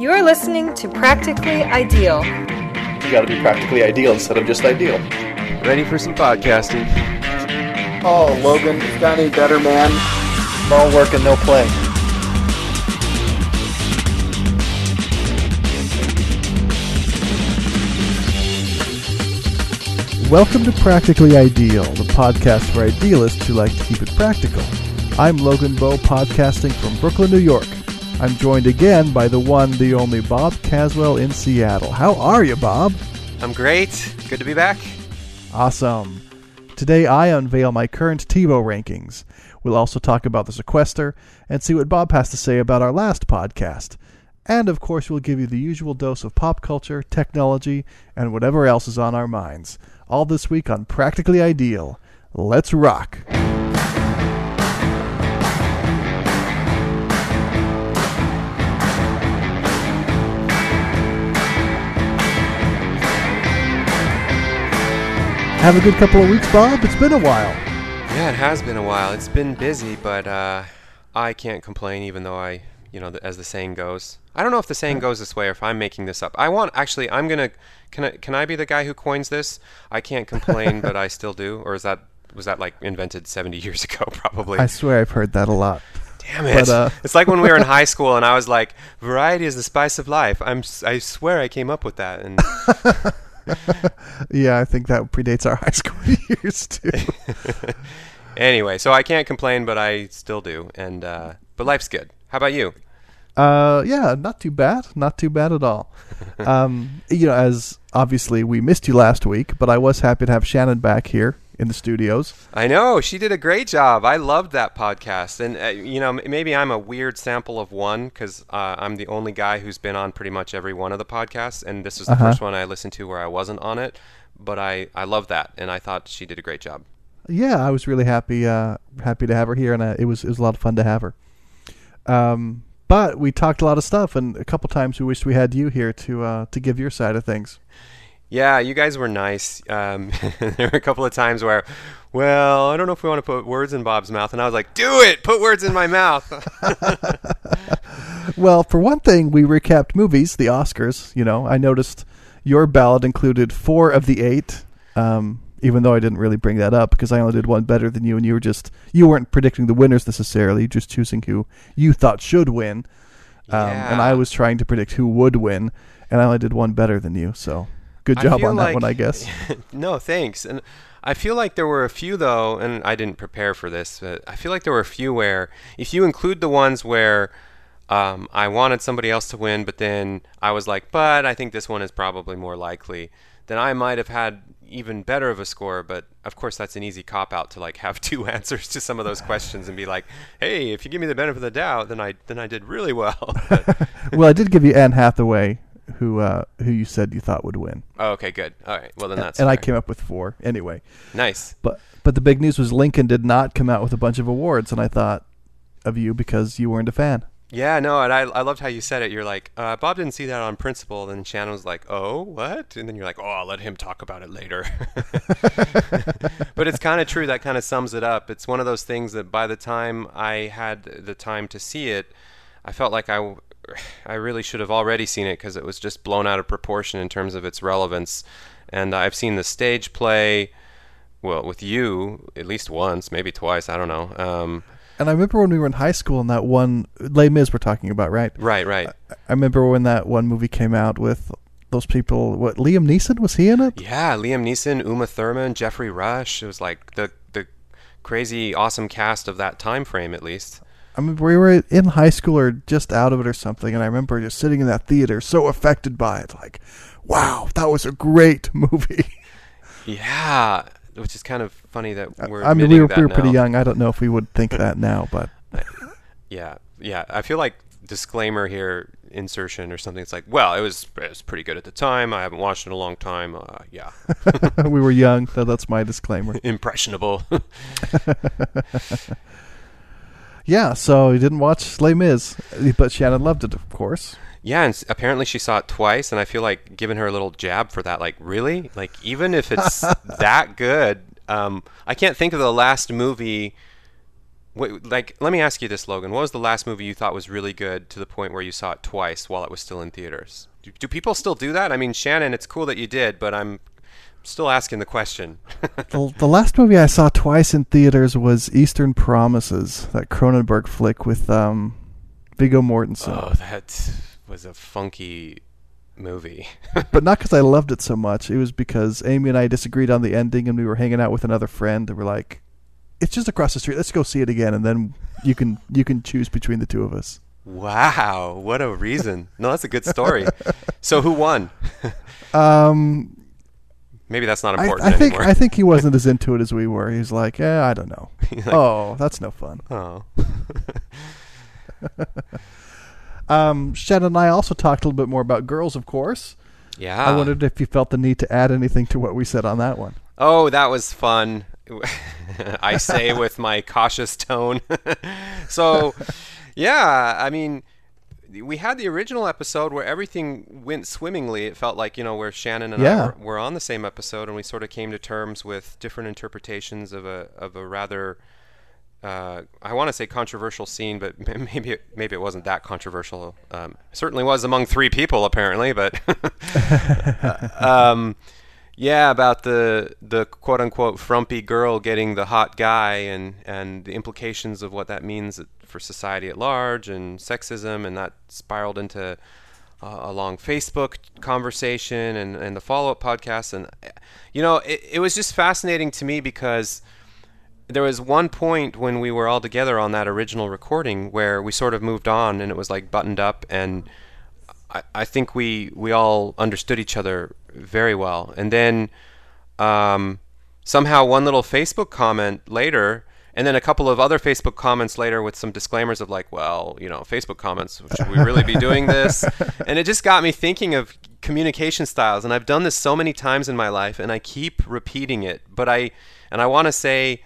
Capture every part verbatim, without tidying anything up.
You're listening to Practically Ideal. You gotta be practically ideal instead of just ideal. Ready for some podcasting. Oh, Logan, it's got any better, man? All work and no play. Welcome to Practically Ideal, the podcast for idealists who like to keep it practical. I'm Logan Bowe, podcasting from Brooklyn, New York. I'm joined again by the one, the only Bob Caswell in Seattle. How are you, Bob? I'm great. Good to be back. Awesome. Today I unveil my current TiVo rankings. We'll also talk about the sequester and see what Bob has to say about our last podcast. And of course we'll give you the usual dose of pop culture, technology, and whatever else is on our minds. All this week on Practically Ideal. Let's rock. Have a good couple of weeks, Bob. It's been a while. Yeah, it has been a while. It's been busy, but uh, I can't complain, even though I, you know, as the saying goes. I don't know if the saying goes this way or if I'm making this up. I want, actually, I'm going to, can I, can I be the guy who coins this? I can't complain, but I still do? Or is that, was that like invented seventy years ago, probably? I swear I've heard that a lot. Damn it. But, uh, it's like when we were in high school and I was like, variety is the spice of life. I'm, I swear I came up with that. And yeah, I think that predates our high school years too. Anyway, so I can't complain, but I still do. And uh, but life's good. How about you? Uh, yeah, not too bad. Not too bad at all. um, you know, as obviously we missed you last week, but I was happy to have Shannon back here in the studios. I know. She did a great job. I loved that podcast. And, uh, you know, maybe I'm a weird sample of one because uh, I'm the only guy who's been on pretty much every one of the podcasts. And this was the uh-huh. first one I listened to where I wasn't on it. But I, I love that. And I thought she did a great job. Yeah, I was really happy uh, happy to have her here. And uh, it was it was a lot of fun to have her. Um, but we talked a lot of stuff. And a couple times we wished we had you here to uh, to give your side of things. Yeah, you guys were nice. Um, there were a couple of times where, well, I don't know if we want to put words in Bob's mouth. And I was like, do it! Put words in my mouth! Well, for one thing, we recapped movies, the Oscars. You know, I noticed your ballot included four of the eight, um, even though I didn't really bring that up because I only did one better than you. And you were just, you weren't predicting the winners necessarily, just choosing who you thought should win. Um, yeah. And I was trying to predict who would win, and I only did one better than you, so... Good job on that like, one, I guess. No, thanks. And I feel like there were a few, though, and I didn't prepare for this, but I feel like there were a few where, if you include the ones where um, I wanted somebody else to win, but then I was like, but I think this one is probably more likely, then I might have had even better of a score. But, of course, that's an easy cop-out to like have two answers to some of those questions and be like, hey, if you give me the benefit of the doubt, then I then I did really well. Well, I did give you Anne Hathaway, who uh, who you said you thought would win. Oh, okay, good. All right, well then that's and fair. I came up with four anyway. Nice. But but the big news was Lincoln did not come out with a bunch of awards, and I thought of you because you weren't a fan. Yeah, no, and I I loved how you said it. You're like, uh, Bob didn't see that on principle. Then Shannon was like, oh, what? And then you're like, oh, I'll let him talk about it later. But it's kind of true. That kind of sums it up. It's one of those things that by the time I had the time to see it, I felt like I, I really should have already seen it because it was just blown out of proportion in terms of its relevance. And I've seen the stage play, well, with you at least once, maybe twice. I don't know. Um, And I remember when we were in high school and that one, Les Mis we're talking about, right? Right, right. I, I remember when that one movie came out with those people, what, Liam Neeson, was he in it? Yeah, Liam Neeson, Uma Thurman, Jeffrey Rush. It was like the, the crazy, awesome cast of that time frame, at least. I remember we were in high school or just out of it or something, and I remember just sitting in that theater so affected by it, like, wow, that was a great movie. Yeah, which is kind of funny that we're I mean, we were, that we were now. pretty young. I don't know if we would think that now, but... yeah, yeah. I feel like disclaimer here, insertion or something. It's like, well, it was it was pretty good at the time. I haven't watched it in a long time. Uh, yeah. We were young, so that's my disclaimer. Impressionable. Yeah, so you didn't watch Les Mis, but Shannon loved it, of course. Yeah, and s- apparently she saw it twice, and I feel like giving her a little jab for that. Like, really? Like, even if it's that good, um, I can't think of the last movie Wait, like, let me ask you this, Logan. What was the last movie you thought was really good to the point where you saw it twice while it was still in theaters? Do, do people still do that? I mean, Shannon, it's cool that you did, but I'm still asking the question. the, the last movie I saw twice in theaters was Eastern Promises, that Cronenberg flick with um, Viggo Mortensen. Oh, that was a funky movie. But not because I loved it so much. It was because Amy and I disagreed on the ending, and we were hanging out with another friend, and we're like, it's just across the street. Let's go see it again, and then you can you can choose between the two of us. Wow, what a reason. No, that's a good story. So who won? um, Maybe that's not important I, I think anymore. I think he wasn't as into it as we were. He's like, yeah, I don't know. like, oh, that's no fun. Oh. um, Shannon and I also talked a little bit more about Girls, of course. Yeah. I wondered if you felt the need to add anything to what we said on that one. Oh, that was fun. I say with my cautious tone. So, yeah, I mean, we had the original episode where everything went swimmingly. It felt like, you know, where Shannon and Yeah. I were, were on the same episode, and we sort of came to terms with different interpretations of a of a rather, uh, I want to say controversial scene, but maybe it, maybe it wasn't that controversial. Um, certainly was among three people, apparently, but um. Yeah, about the the quote unquote frumpy girl getting the hot guy, and, and the implications of what that means for society at large, and sexism, and that spiraled into uh, a long Facebook conversation and, and the follow up podcast. And you know, it, it was just fascinating to me because there was one point when we were all together on that original recording where we sort of moved on, and it was like buttoned up, and I, I think we we all understood each other very well. And then um, somehow one little Facebook comment later, and then a couple of other Facebook comments later with some disclaimers of like, well, you know, Facebook comments, should we really be doing this? And it just got me thinking of communication styles. And I've done this so many times in my life, and I keep repeating it. But I, and I want to say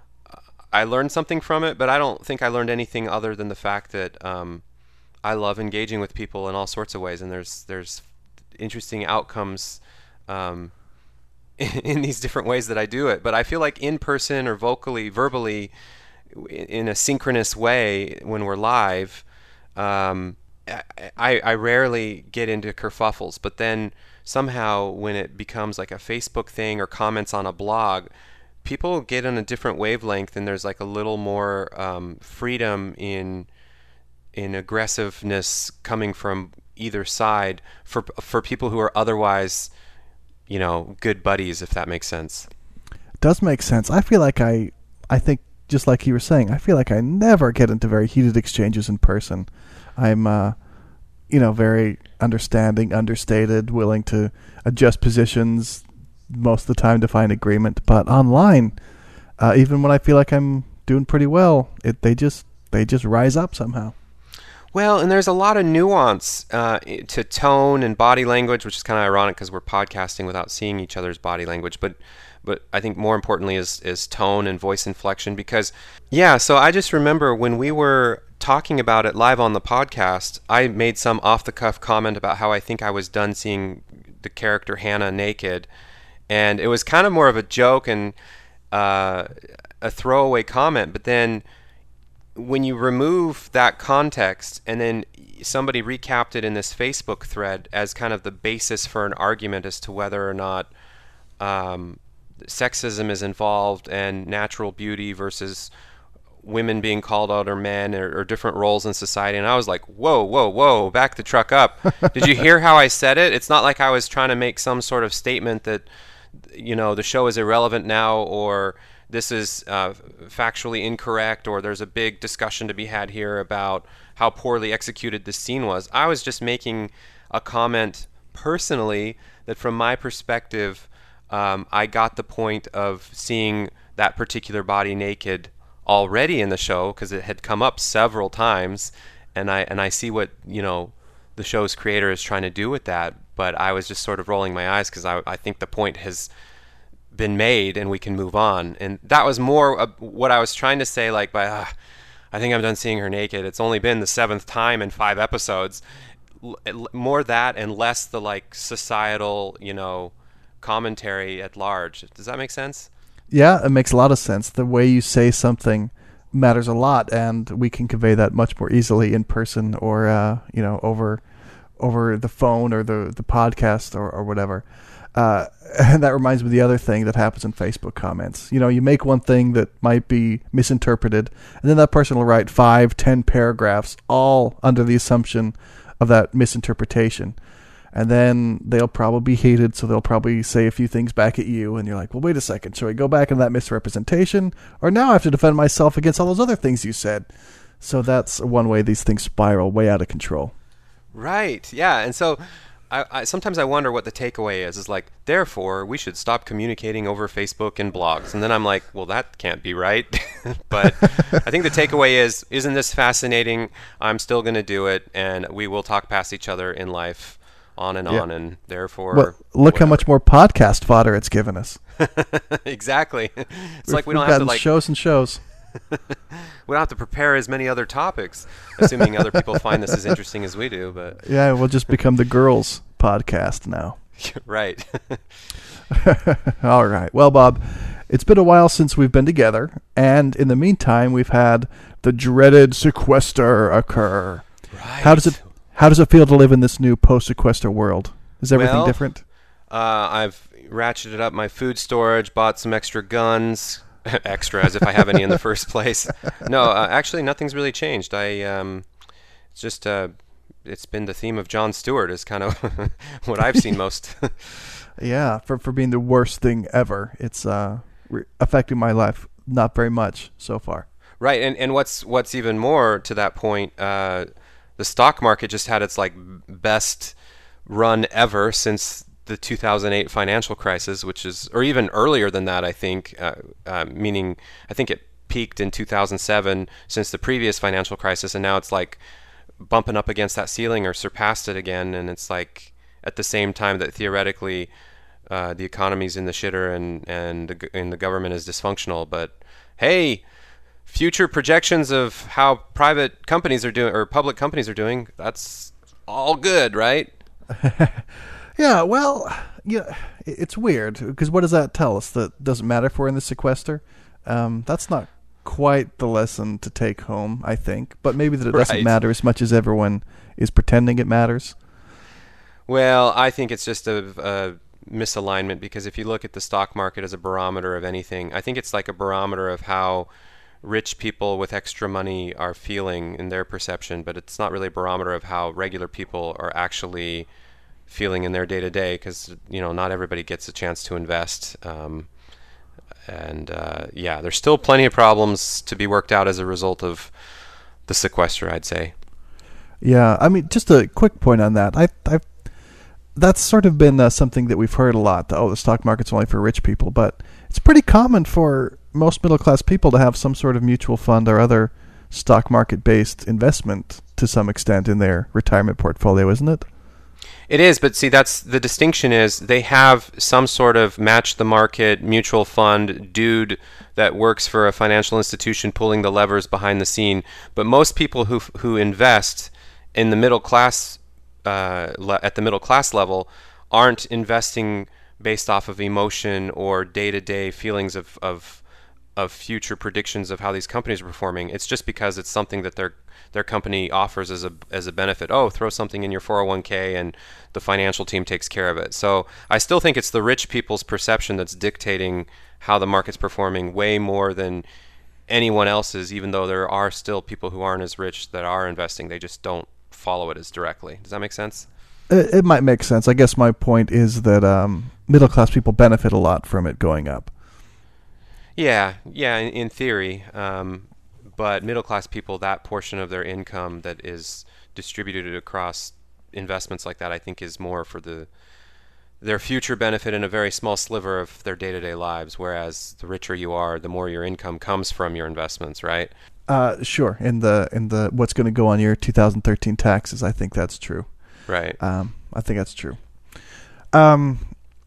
I learned something from it, but I don't think I learned anything other than the fact that um, I love engaging with people in all sorts of ways. And there's, there's, interesting outcomes um, in, in these different ways that I do it. But I feel like in person or vocally, verbally, in a synchronous way when we're live, um, I, I rarely get into kerfuffles. But then somehow when it becomes like a Facebook thing or comments on a blog, people get on a different wavelength, and there's like a little more um, freedom in in aggressiveness coming from either side for for people who are otherwise, you know, good buddies, if that makes sense. It does make sense. I feel like I, I think just like you were saying, I feel like I never get into very heated exchanges in person. I'm, uh, you know, very understanding, understated, willing to adjust positions most of the time to find agreement. But online, uh, even when I feel like I'm doing pretty well, it they just they just rise up somehow. Well, and there's a lot of nuance uh, to tone and body language, which is kind of ironic because we're podcasting without seeing each other's body language. But but I think more importantly is, is tone and voice inflection. Because, yeah, so I just remember when we were talking about it live on the podcast, I made some off-the-cuff comment about how I think I was done seeing the character Hannah naked. And it was kind of more of a joke and uh, a throwaway comment. But then when you remove that context and then somebody recapped it in this Facebook thread as kind of the basis for an argument as to whether or not um, sexism is involved and natural beauty versus women being called out or men or, or different roles in society. And I was like, whoa, whoa, whoa, back the truck up. Did you hear how I said it? It's not like I was trying to make some sort of statement that, you know, the show is irrelevant now, or this is uh, factually incorrect, or there's a big discussion to be had here about how poorly executed this scene was. I was just making a comment personally that from my perspective, um, I got the point of seeing that particular body naked already in the show because it had come up several times, and I and I see what, you know, the show's creator is trying to do with that, but I was just sort of rolling my eyes because I, I think the point has been made and we can move on. And that was more uh, what I was trying to say, like, by uh, I think I'm done seeing her naked. It's only been the seventh time in five episodes. L- more that and less the like societal, you know, commentary at large. Does that make sense? Yeah, it makes a lot of sense. The way you say something matters a lot, and we can convey that much more easily in person or uh, you know over over the phone or the the podcast or, or whatever. Uh, and that reminds me of the other thing that happens in Facebook comments. You know, you make one thing that might be misinterpreted, and then that person will write five, ten paragraphs, all under the assumption of that misinterpretation. And then they'll probably be heated, so they'll probably say a few things back at you, and you're like, well, wait a second, should I go back on that misrepresentation? Or now I have to defend myself against all those other things you said. So that's one way these things spiral way out of control. Right, yeah, and so I, I sometimes I wonder what the takeaway is, is like, therefore, we should stop communicating over Facebook and blogs. And then I'm like, well, that can't be right. But I think the takeaway is, isn't this fascinating? I'm still going to do it, and we will talk past each other in life. On and yeah. on, and therefore... Well, look whatever. How much more podcast fodder it's given us. Exactly. It's We've, like we don't we've have to like... shows and shows. We don't have to prepare as many other topics, assuming other people find this as interesting as we do, but... Yeah, we'll just become the girls' podcast now. Right. All right. Well, Bob, it's been a while since we've been together, and in the meantime, we've had the dreaded sequester occur. Right. How does it... How does it feel to live in this new post-sequester world? Is everything well, different? Uh, I've ratcheted up my food storage, bought some extra guns, extra as if I have any in the first place. No, uh, actually, nothing's really changed. I um, it's just uh, it's been the theme of Jon Stewart is kind of what I've seen most. Yeah, for for being the worst thing ever, it's uh, re- affecting my life not very much so far. Right, and and what's what's even more to that point. Uh, The stock market just had its like best run ever since the two thousand eight financial crisis, which is, or even earlier than that, I think, uh, uh, meaning I think it peaked in two thousand seven since the previous financial crisis, and now it's like bumping up against that ceiling or surpassed it again, and it's like at the same time that theoretically uh, the economy's in the shitter and, and, the, and the government is dysfunctional, but hey, future projections of how private companies are doing or public companies are doing, that's all good, right? Yeah, well, yeah, it's weird because what does that tell us? That doesn't matter if we're in the sequester? Um, that's not quite the lesson to take home, I think, but maybe that it doesn't right. matter as much as everyone is pretending it matters. Well, I think it's just a, a misalignment because if you look at the stock market as a barometer of anything, I think it's like a barometer of how rich people with extra money are feeling in their perception, but it's not really a barometer of how regular people are actually feeling in their day-to-day because, you know, not everybody gets a chance to invest. Um, and, uh, yeah, there's still plenty of problems to be worked out as a result of the sequester, I'd say. Yeah, I mean, just a quick point on that. I, I've, that's sort of been uh, something that we've heard a lot. Oh, the stock market's only for rich people, but it's pretty common for most middle-class people to have some sort of mutual fund or other stock market-based investment to some extent in their retirement portfolio, isn't it? It is, but see, that's the distinction is they have some sort of match-the-market mutual fund dude that works for a financial institution pulling the levers behind the scene. But most people who who invest in the middle class uh, le- at the middle class level aren't investing based off of emotion or day-to-day feelings of, of of future predictions of how these companies are performing. It's just because it's something that their their company offers as a as a benefit. Oh, throw something in your four oh one k and the financial team takes care of it. So I still think it's the rich people's perception that's dictating how the market's performing way more than anyone else's, even though there are still people who aren't as rich that are investing. They just don't follow it as directly. Does that make sense? It, it might make sense. I guess my point is that um, middle-class people benefit a lot from it going up. Yeah, yeah, in, in theory. Um, but middle-class people, that portion of their income that is distributed across investments like that, I think is more for the their future benefit in a very small sliver of their day-to-day lives, whereas the richer you are, the more your income comes from your investments, right? Uh, sure. In the in the what's going to go on your two thousand thirteen taxes, I think that's true. Right. Um, I think that's true. Um,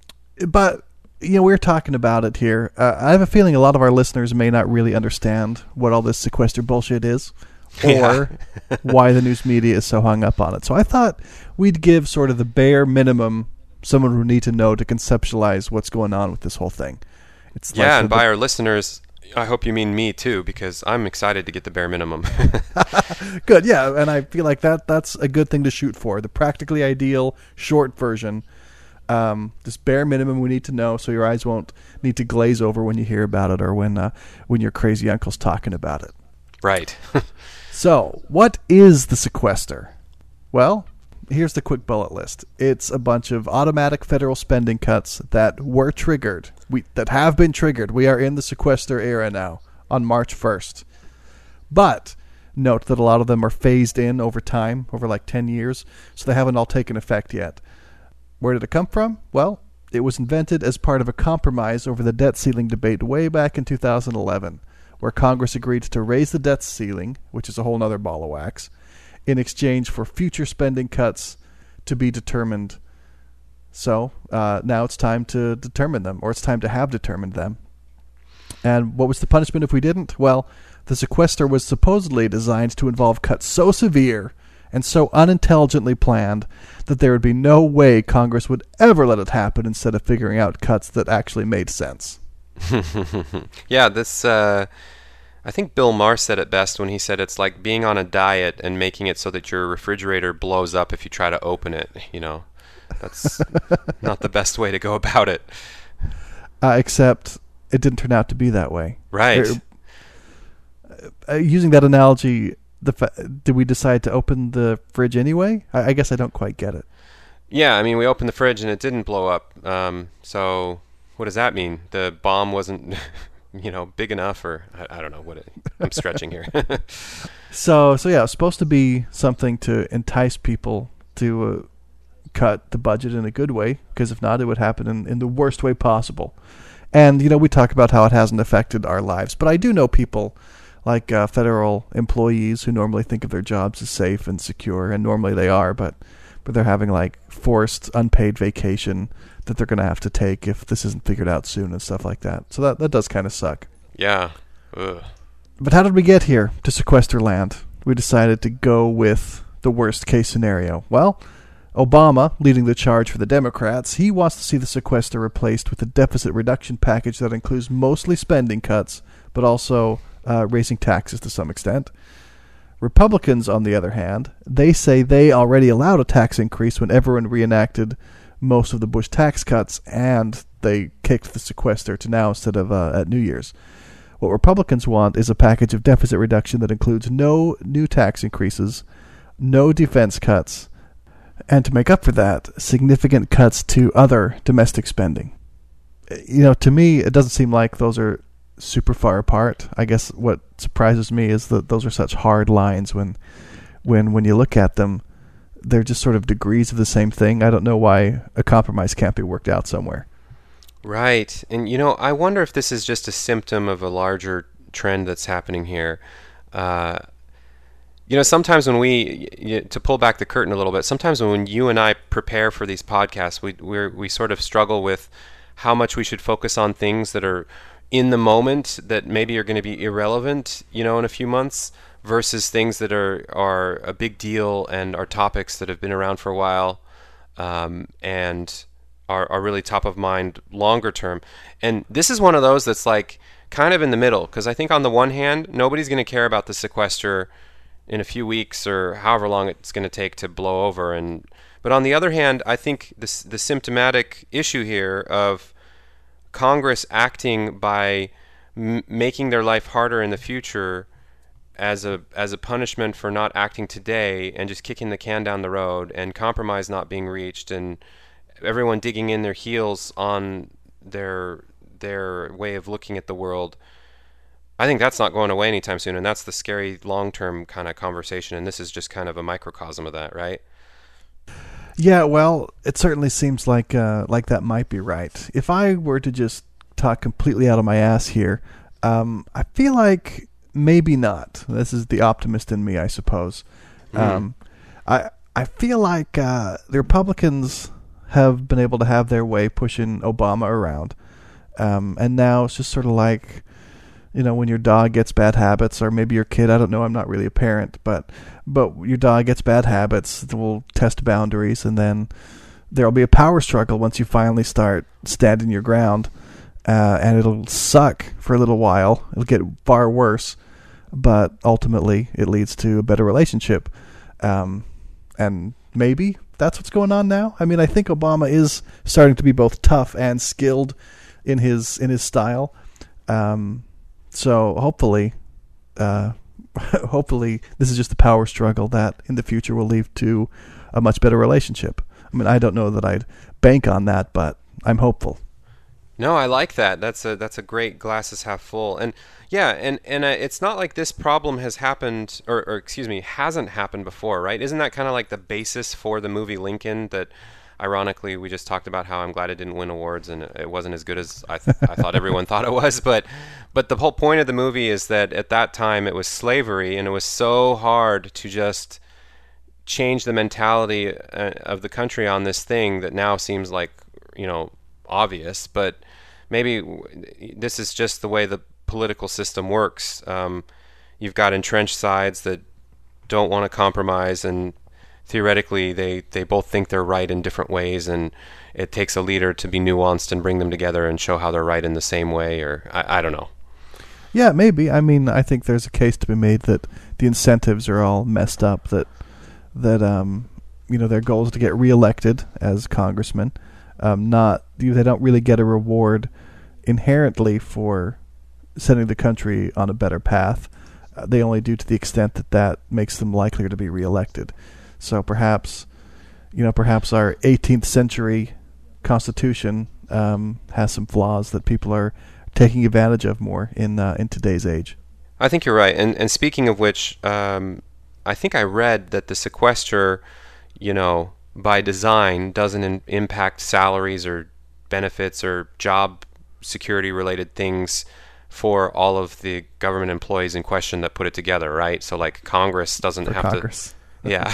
but you know, we're talking about it here. Uh, I have a feeling a lot of our listeners may not really understand what all this sequester bullshit is, or Yeah. why the news media is so hung up on it. So I thought we'd give sort of the bare minimum someone would need to know to conceptualize what's going on with this whole thing. It's Yeah, like and the- by our listeners, I hope you mean me too, because I'm excited to get the bare minimum. Good, yeah, and I feel like that that's a good thing to shoot for. The practically ideal short version. Um, this bare minimum we need to know, so your eyes won't need to glaze over when you hear about it or when uh, when your crazy uncle's talking about it. Right. So, what is the sequester? Well, here's the quick bullet list. It's a bunch of automatic federal spending cuts that were triggered, we, that have been triggered. We are in the sequester era now, on March first. But note that a lot of them are phased in over time, over like ten years, so they haven't all taken effect yet. Where did it come from? Well, it was invented as part of a compromise over the debt ceiling debate way back in two thousand eleven, where Congress agreed to raise the debt ceiling, which is a whole other ball of wax, in exchange for future spending cuts to be determined. So uh, now it's time to determine them, or it's time to have determined them. And what was the punishment if we didn't? Well, the sequester was supposedly designed to involve cuts so severe and so unintelligently planned that there would be no way Congress would ever let it happen instead of figuring out cuts that actually made sense. Yeah, this, uh, I think Bill Maher said it best when he said it's like being on a diet and making it so that your refrigerator blows up if you try to open it, you know. That's not the best way to go about it. Uh, except it didn't turn out to be that way. Right. Uh, using that analogy, the fa- did we decide to open the fridge anyway? I, I guess I don't quite get it. Yeah, I mean, we opened the fridge and it didn't blow up. Um, so what does that mean? The bomb wasn't, you know, big enough, or I, I don't know what it, I'm stretching here. so, so yeah, it's supposed to be something to entice people to uh, cut the budget in a good way, because if not, it would happen in, in the worst way possible. And, you know, we talk about how it hasn't affected our lives, but I do know people like uh, federal employees who normally think of their jobs as safe and secure, and normally they are, but but they're having like forced unpaid vacation that they're going to have to take if this isn't figured out soon and stuff like that. So that, that does kind of suck. Yeah. Ugh. But how did we get here to sequester land? We decided to go with the worst case scenario. Well, Obama, leading the charge for the Democrats, he wants to see the sequester replaced with a deficit reduction package that includes mostly spending cuts, but also uh, raising taxes to some extent. Republicans, on the other hand, they say they already allowed a tax increase when everyone reenacted most of the Bush tax cuts, and they kicked the sequester to now instead of uh, at New Year's. What Republicans want is a package of deficit reduction that includes no new tax increases, no defense cuts, and to make up for that, significant cuts to other domestic spending. You know, to me, it doesn't seem like those are super far apart. I guess what surprises me is that those are such hard lines when, when, when you look at them, they're just sort of degrees of the same thing. I don't know why a compromise can't be worked out somewhere. Right. And, you know, I wonder if this is just a symptom of a larger trend that's happening here. Uh, you know, sometimes when we, you, to pull back the curtain a little bit, sometimes when you and I prepare for these podcasts, we we're, we sort of struggle with how much we should focus on things that are in the moment that maybe are going to be irrelevant, you know, in a few months, versus things that are, are a big deal and are topics that have been around for a while um, and are, are really top of mind longer term. And this is one of those that's like kind of in the middle, because I think on the one hand, nobody's going to care about the sequester in a few weeks or however long it's going to take to blow over. And but on the other hand, I think this, the symptomatic issue here of Congress acting by m- making their life harder in the future as a as a punishment for not acting today and just kicking the can down the road, and compromise not being reached, and everyone digging in their heels on their their way of looking at the world. I think that's not going away anytime soon, and that's the scary long-term kind of conversation, and this is just kind of a microcosm of that, right? Yeah, well, it certainly seems like uh, like that might be right. If I were to just talk completely out of my ass here, um, I feel like maybe not. This is the optimist in me, I suppose. Mm. Um, I I feel like uh, the Republicans have been able to have their way pushing Obama around, um, and now it's just sort of like, you know, when your dog gets bad habits, or maybe your kid, I don't know, I'm not really a parent, but but your dog gets bad habits, we'll test boundaries, and then there'll be a power struggle once you finally start standing your ground. uh, and it'll suck for a little while. It'll get far worse, but ultimately it leads to a better relationship. Um, and maybe that's what's going on now. I mean, I think Obama is starting to be both tough and skilled in his in his style. Um, so hopefully, uh, hopefully this is just a power struggle that in the future will lead to a much better relationship. I mean, I don't know that I'd bank on that, but I'm hopeful. No, I like that. That's a that's a great glasses half full. And yeah, and and uh, it's not like this problem has happened, or, or excuse me, hasn't happened before, right? Isn't that kind of like the basis for the movie Lincoln? That ironically we just talked about how I'm glad it didn't win awards and it wasn't as good as I th- I thought everyone thought it was. But but the whole point of the movie is that at that time it was slavery, and it was so hard to just change the mentality uh, of the country on this thing that now seems like, you know, obvious, but maybe this is just the way the political system works. Um, you've got entrenched sides that don't want to compromise, and theoretically they, they both think they're right in different ways, and it takes a leader to be nuanced and bring them together and show how they're right in the same way, or I, I don't know. Yeah, maybe. I mean, I think there's a case to be made that the incentives are all messed up, that that um, you know, their goal is to get reelected as congressmen. Um, not they don't really get a reward inherently for setting the country on a better path. Uh, they only do to the extent that that makes them likelier to be reelected. So perhaps, you know, perhaps our eighteenth century Constitution um, has some flaws that people are taking advantage of more in uh, in today's age. I think you're right. And and speaking of which, um, I think I read that the sequester, you know, by design doesn't in- impact salaries or benefits or job security related things for all of the government employees in question that put it together, right? So like Congress doesn't For have Congress. to, yeah,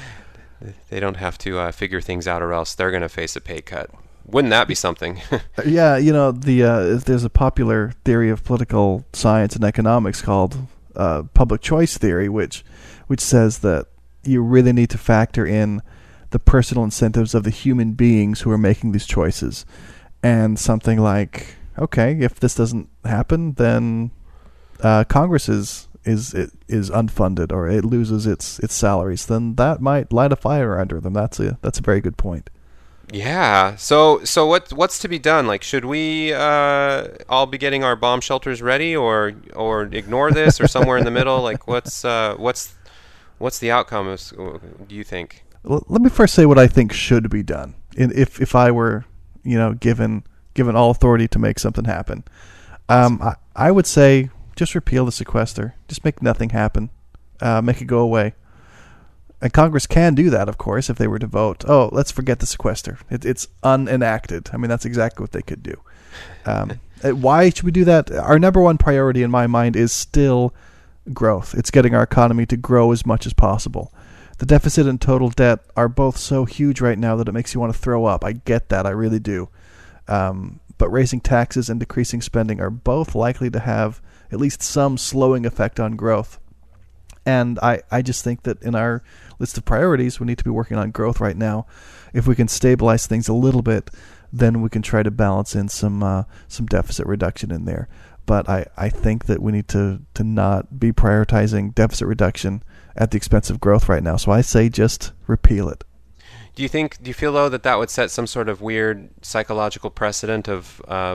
they don't have to uh, figure things out, or else they're going to face a pay cut. Wouldn't that be something? Yeah, you know, the uh, there's a popular theory of political science and economics called uh, public choice theory, which which says that you really need to factor in the personal incentives of the human beings who are making these choices. And something like, okay, if this doesn't happen, then uh, Congress is is is unfunded, or it loses its its salaries. Then that might light a fire under them. That's a that's a very good point. Yeah. So so what what's to be done? Like, should we uh, all be getting our bomb shelters ready, or or ignore this, or somewhere in the middle? Like, what's uh, what's what's the outcome? Of, do you think? Well, let me first say what I think should be done. In, if if I were, you know, given given all authority to make something happen, um, I, I would say just repeal the sequester. Just make nothing happen. Uh, make it go away. And Congress can do that, of course, if they were to vote, oh, let's forget the sequester. It, it's unenacted. I mean, that's exactly what they could do. Um, why should we do that? Our number one priority in my mind is still growth. It's getting our economy to grow as much as possible. The deficit and total debt are both so huge right now that it makes you want to throw up. I get that. I really do. Um, but raising taxes and decreasing spending are both likely to have at least some slowing effect on growth. And I, I just think that in our list of priorities, we need to be working on growth right now. If we can stabilize things a little bit, then we can try to balance in some uh, some deficit reduction in there. But I, I think that we need to, to not be prioritizing deficit reduction at the expense of growth right now. So I say just repeal it. Do you think? Do you feel though that that would set some sort of weird psychological precedent of uh,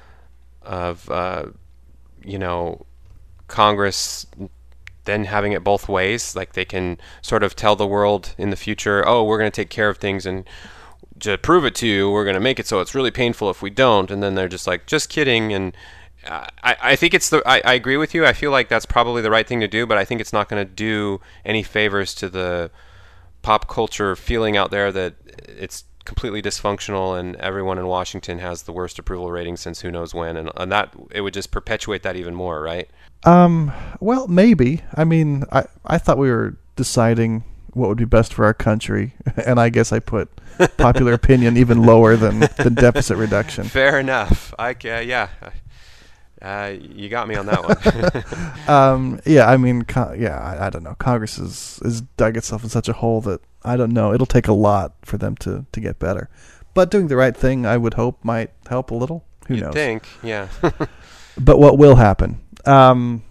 of uh, you know, Congress then having it both ways? Like they can sort of tell the world in the future, oh, we're going to take care of things, and to prove it to you, we're going to make it so it's really painful if we don't. And then they're just like, just kidding. And uh, I, I think it's the. I, I agree with you. I feel like that's probably the right thing to do, but I think it's not going to do any favors to the pop culture feeling out there that it's completely dysfunctional and everyone in Washington has the worst approval rating since who knows when, and, and that it would just perpetuate that even more, right? Um, well, maybe. I mean, I, I thought we were deciding what would be best for our country, and I guess I put popular opinion even lower than, than deficit reduction. Fair enough. I uh, yeah, uh, you got me on that one. um, yeah, I mean, con- yeah, I, I don't know. Congress has is dug itself in such a hole that I don't know. It'll take a lot for them to, to get better. But doing the right thing, I would hope, might help a little Who You'd knows? think, yeah. But what will happen? Um,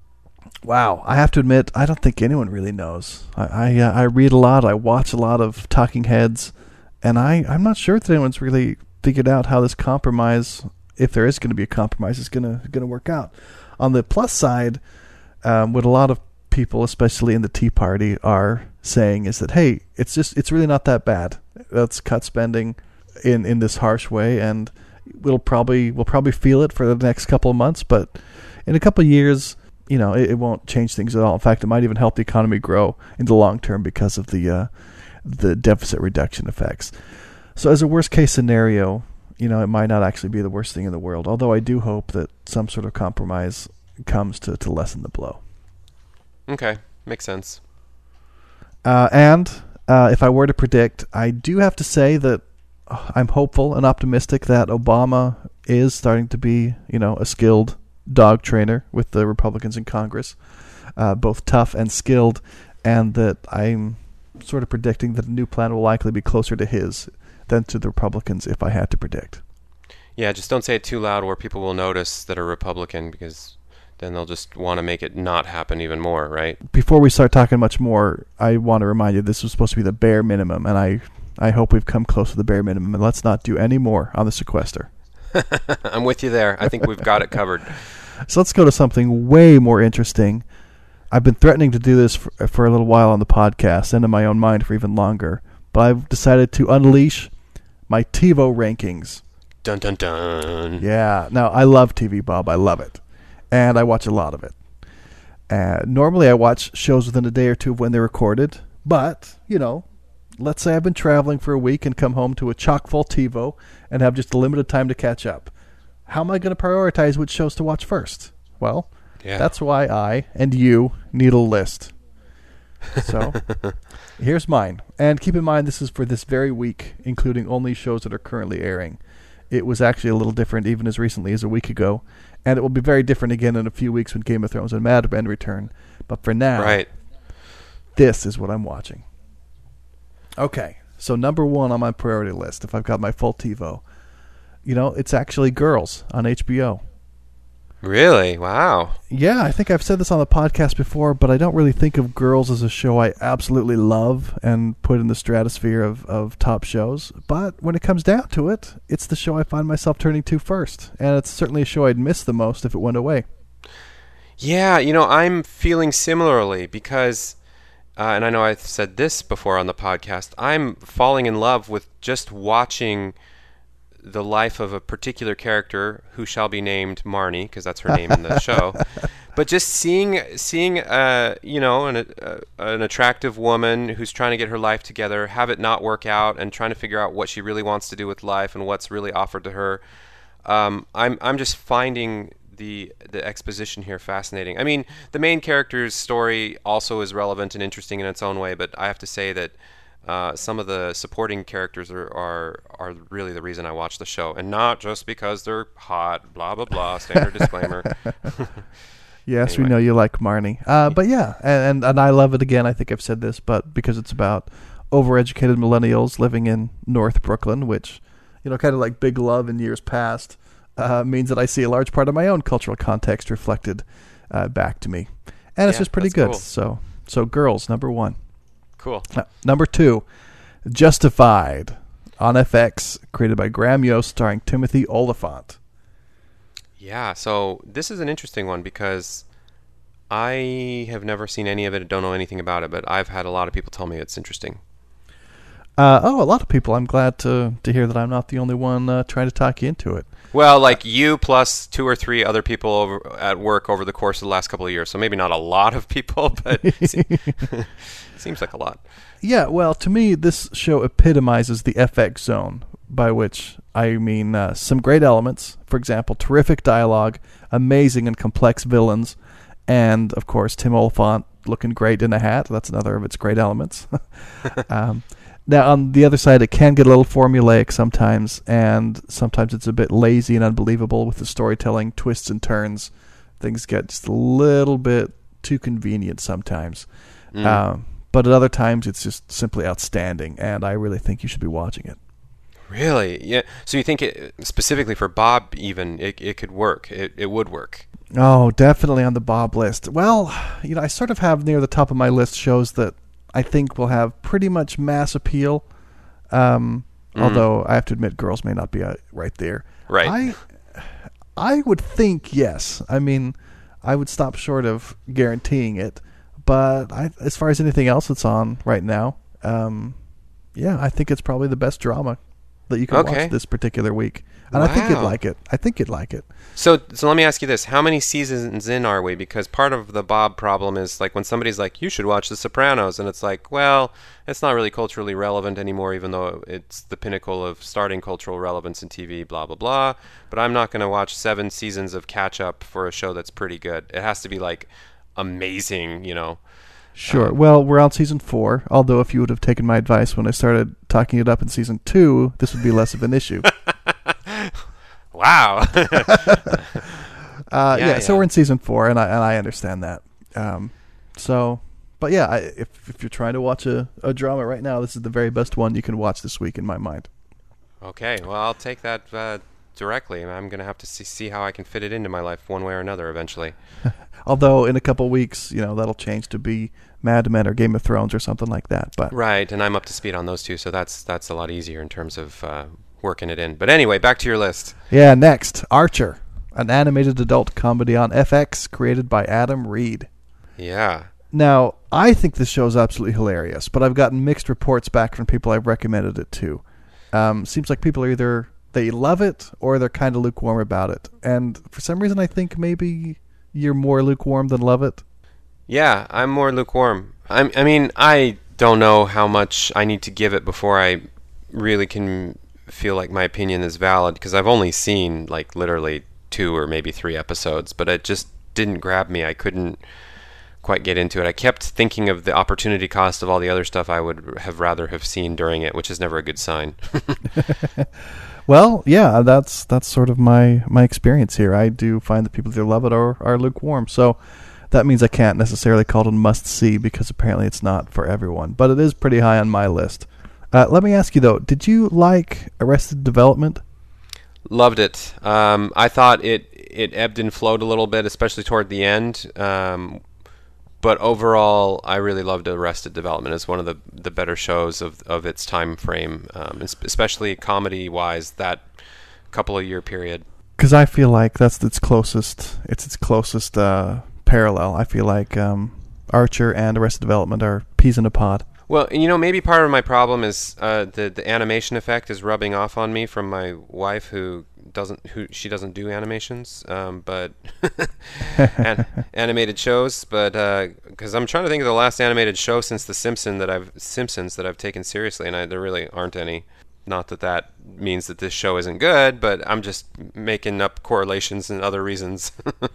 wow, I have to admit, I don't think anyone really knows. I I, uh, I read a lot, I watch a lot of talking heads, and I, I'm not sure that anyone's really figured out how this compromise, if there is going to be a compromise, is going to going to work out. On the plus side, um, what a lot of people, especially in the Tea Party, are saying is that, hey, it's just it's really not that bad. Let's cut spending in, in this harsh way, and we'll probably we'll probably feel it for the next couple of months, but in a couple of years, you know, it, it won't change things at all. In fact, it might even help the economy grow in the long term because of the uh, the deficit reduction effects. So as a worst case scenario, you know, it might not actually be the worst thing in the world, although I do hope that some sort of compromise comes to, to lessen the blow. Okay, makes sense. Uh, and uh, if I were to predict, I do have to say that I'm hopeful and optimistic that Obama is starting to be, you know, a skilled dog trainer with the Republicans in Congress, uh, both tough and skilled, and that I'm sort of predicting that the new plan will likely be closer to his than to the Republicans if I had to predict. Yeah, just don't say it too loud where people will notice that are Republican, because then they'll just want to make it not happen even more, right? Before we start talking much more, I want to remind you this was supposed to be the bare minimum, and I, I hope we've come close to the bare minimum, and let's not do any more on the sequester. I'm with you there. I think we've got it covered. So let's go to something way more interesting. I've been threatening to do this for, for a little while on the podcast and in my own mind for even longer, but I've decided to unleash my TiVo rankings. Dun dun dun. Yeah. Now, I love T V, Bob. I love it. And I watch a lot of it. Uh, normally, I watch shows within a day or two of when they're recorded. But, you know, let's say I've been traveling for a week and come home to a chock-full TiVo and have just a limited time to catch up. How am I going to prioritize which shows to watch first? Well, yeah. That's why I and you need a list. So, here's mine. And keep in mind, this is for this very week, including only shows that are currently airing. It was actually a little different even as recently as a week ago. And it will be very different again in a few weeks when Game of Thrones and Mad Men return. But for now, right. This is what I'm watching. Okay, so number one on my priority list, if I've got my full TiVo, you know, it's actually Girls on H B O. Really? Wow. Yeah, I think I've said this on the podcast before, but I don't really think of Girls as a show I absolutely love and put in the stratosphere of, of top shows. But when it comes down to it, it's the show I find myself turning to first. And it's certainly a show I'd miss the most if it went away. Yeah, you know, I'm feeling similarly because, uh, and I know I've said this before on the podcast, I'm falling in love with just watching the life of a particular character who shall be named Marnie, because that's her name in the show. But just seeing, seeing, uh, you know, an uh, an attractive woman who's trying to get her life together, have it not work out, and trying to figure out what she really wants to do with life and what's really offered to her. Um, I'm I'm just finding the the exposition here fascinating. I mean, the main character's story also is relevant and interesting in its own way, but I have to say that Uh, some of the supporting characters are, are are really the reason I watch the show, and not just because they're hot, blah, blah, blah, standard disclaimer. Yes, Anyway. we know you like Marnie. Uh, but yeah, and, and I love it again. I think I've said this, but because it's about overeducated millennials living in North Brooklyn, which, you know, kind of like Big Love in years past, uh, means that I see a large part of my own cultural context reflected uh, back to me. And it's Yeah, just pretty that's good. cool. So, so Girls, number one. Cool. Uh, number two, Justified on F X, created by Graham Yost, starring Timothy Olyphant. Yeah, so this is an interesting one because I have never seen any of it, don't know anything about it, but I've had a lot of people tell me it's interesting. Uh, oh, a lot of people. I'm glad to to hear that I'm not the only one uh, trying to talk you into it. Well, like you plus two or three other people over at work over the course of the last couple of years. So maybe not a lot of people, but it se- seems like a lot. Yeah, well, to me, this show epitomizes the F X zone, by which I mean uh, some great elements. For example, terrific dialogue, amazing and complex villains, and, of course, Tim Olyphant looking great in a hat. That's another of its great elements. um Now, on the other side, it can get a little formulaic sometimes, and sometimes it's a bit lazy and unbelievable with the storytelling twists and turns. Things get just a little bit too convenient sometimes. Mm. Um, but at other times, it's just simply outstanding, and I really think you should be watching it. Really? Yeah. So you think it specifically for Bob, even it it could work? It it would work. Oh, definitely on the Bob list. Well, you know, I sort of have near the top of my list shows that I think will have pretty much mass appeal. Um, mm. Although I have to admit, Girls may not be uh, right there. Right. I I would think yes. I mean, I would stop short of guaranteeing it, but I, as far as anything else that's on right now, um, yeah, I think it's probably the best drama that you can okay. watch this particular week. And wow. I think you'd like it. I think you'd like it. So so let me ask you this. How many seasons in are we? Because part of the Bob problem is like when somebody's like, you should watch The Sopranos. And it's like, well, it's not really culturally relevant anymore, even though it's the pinnacle of starting cultural relevance in T V, blah, blah, blah. But I'm not going to watch seven seasons of catch-up for a show that's pretty good. It has to be like amazing, you know. Sure. Um, well, we're on season four, although if you would have taken my advice when I started talking it up in season two, this would be less of an issue. Wow. uh, yeah, yeah, so yeah. we're in season four, and I and I understand that. Um, so, but yeah, I, if if you're trying to watch a, a drama right now, this is the very best one you can watch this week in my mind. Okay, well, I'll take that uh, directly. I'm going to have to see, see how I can fit it into my life one way or another eventually. Although in a couple weeks, you know, that'll change to be Mad Men or Game of Thrones or something like that. But right, and I'm up to speed on those two, so that's that's a lot easier in terms of uh, working it in. But anyway, back to your list. Yeah, next, Archer, an animated adult comedy on F X created by Adam Reed. Yeah. Now, I think this show is absolutely hilarious, but I've gotten mixed reports back from people I've recommended it to. Um, seems like people are either they love it or they're kind of lukewarm about it. And for some reason, I think maybe you're more lukewarm than love it. Yeah, I'm more lukewarm. I'm, I mean, I don't know how much I need to give it before I really can feel like my opinion is valid, because I've only seen like literally two or maybe three episodes, but it just didn't grab me. I couldn't quite get into it. I kept thinking of the opportunity cost of all the other stuff I would have rather have seen during it, which is never a good sign. Well, yeah, that's that's sort of my, my experience here. I do find that people either love it or are lukewarm. So that means I can't necessarily call it a must-see because apparently it's not for everyone. But it is pretty high on my list. Uh, let me ask you, though, did you like Arrested Development? Loved it. Um, I thought it, it ebbed and flowed a little bit, especially toward the end. Um, but overall, I really loved Arrested Development. It's one of the, the better shows of, of its time frame, um, especially comedy-wise, that couple of year period. Because I feel like that's its closest, it's its closest uh, parallel. I feel like um, Archer and Arrested Development are peas in a pod. Well, you know, maybe part of my problem is uh, the the animation effect is rubbing off on me from my wife, who doesn't who she doesn't do animations, um, but an, animated shows. But because uh, I'm trying to think of the last animated show since The Simpsons that I've Simpsons that I've taken seriously, and I, there really aren't any. Not that that means that this show isn't good, but I'm just making up correlations and other reasons.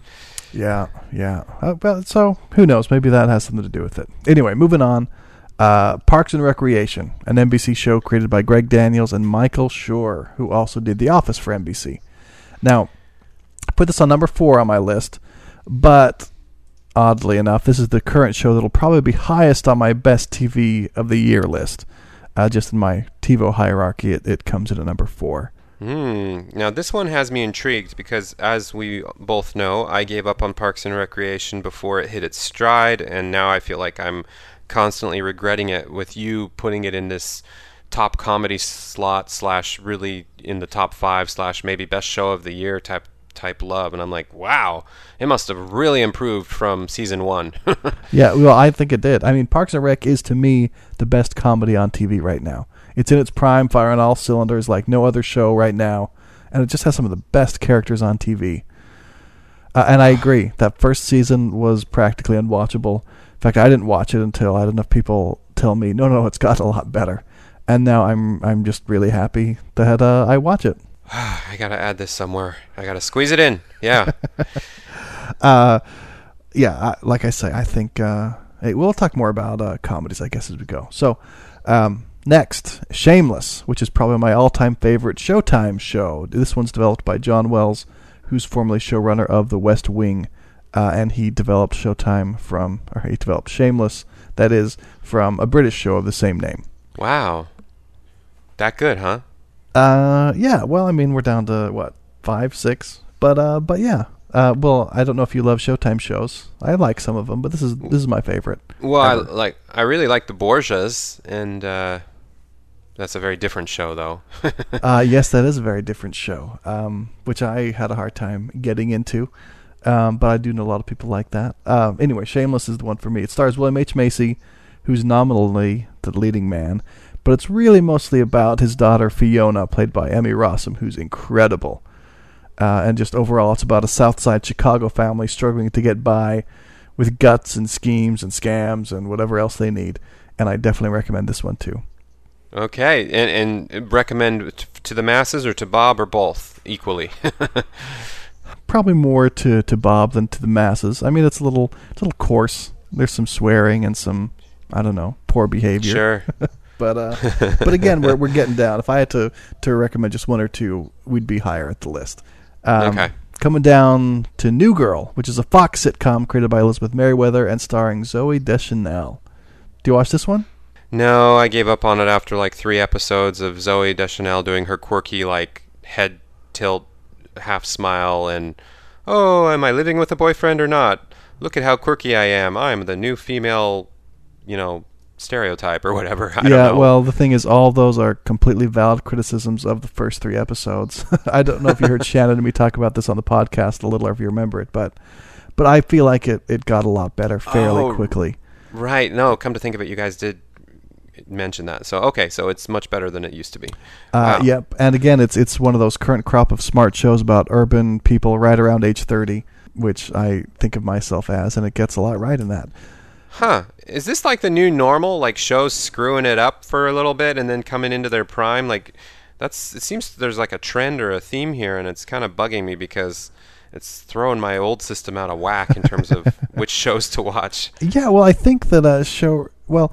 yeah, yeah. Uh, well, so who knows? Maybe that has something to do with it. Anyway, moving on. Uh, Parks and Recreation, an N B C show created by Greg Daniels and Michael Schur, who also did The Office for N B C. Now, I put this on number four on my list, but oddly enough, this is the current show that'll probably be highest on my best T V of the year list. Uh, just in my TiVo hierarchy, it, it comes in at number four. Hmm. Now, this one has me intrigued because, as we both know, I gave up on Parks and Recreation before it hit its stride, and now I feel like I'm constantly regretting it with you putting it in this top comedy slot slash really in the top five slash maybe best show of the year type type love, and I'm like, wow, it must have really improved from season one. Yeah, well, I think it did. I mean, Parks and Rec is to me the best comedy on T V right now. It's in its prime, firing all cylinders like no other show right now, and it just has some of the best characters on T V. Uh, and I agree, that first season was practically unwatchable. In fact, I didn't watch it until I had enough people tell me, no, no, it's gotten a lot better. And now I'm I'm just really happy that uh, I watch it. I gotta add this somewhere. I gotta squeeze it in. Yeah. uh, yeah, I, like I say, I think uh, hey, we'll talk more about uh, comedies, I guess, as we go. So, um, next, Shameless, which is probably my all-time favorite Showtime show. This one's developed by John Wells, who's formerly showrunner of The West Wing. Uh, and he developed Showtime from, or he developed Shameless, that is, from a British show of the same name. Wow. That good, huh? Uh, yeah. Well, I mean, we're down to what five, six, but uh, but yeah. Uh, well, I don't know if you love Showtime shows. I like some of them, but this is this is my favorite. Well, I ever. like I really like the Borgias, and uh, that's a very different show, though. uh, yes, that is a very different show, um, which I had a hard time getting into. Um, but I do know a lot of people like that. Um, anyway, Shameless is the one for me. It stars William H. Macy, who's nominally the leading man, but it's really mostly about his daughter Fiona, played by Emmy Rossum, who's incredible. Uh, and just overall, it's about a South Side Chicago family struggling to get by with guts and schemes and scams and whatever else they need. And I definitely recommend this one too. Okay, and, and recommend t- to the masses or to Bob or both equally? Probably more to, to Bob than to the masses. I mean, it's a little it's a little coarse. There's some swearing and some, I don't know, poor behavior. Sure. But uh, but again, we're we're getting down. If I had to, to recommend just one or two, we'd be higher at the list. Um, okay. Coming down to New Girl, which is a Fox sitcom created by Elizabeth Merriweather and starring Zooey Deschanel. Do you watch this one? No, I gave up on it after like three episodes of Zooey Deschanel doing her quirky like head tilt, half smile, and oh, am I living with a boyfriend or not? Look at how quirky I am. I'm the new female, you know, stereotype or whatever. I yeah, don't know. Well, the thing is, all those are completely valid criticisms of the first three episodes. I don't know if you heard Shannon and me talk about this on the podcast a little, or if you remember it, but but I feel like it, it got a lot better fairly Oh, quickly. Right. No, come to think of it, you guys did mention that. So, okay, so it's much better than it used to be. Uh, Wow. Yep, and again, it's it's one of those current crop of smart shows about urban people right around age thirty, which I think of myself as, and it gets a lot right in that. Huh. Is this like the new normal? Like shows screwing it up for a little bit and then coming into their prime? Like that's it seems there's like a trend or a theme here, and it's kind of bugging me because it's throwing my old system out of whack in terms of which shows to watch. Yeah, well, I think that a show, well,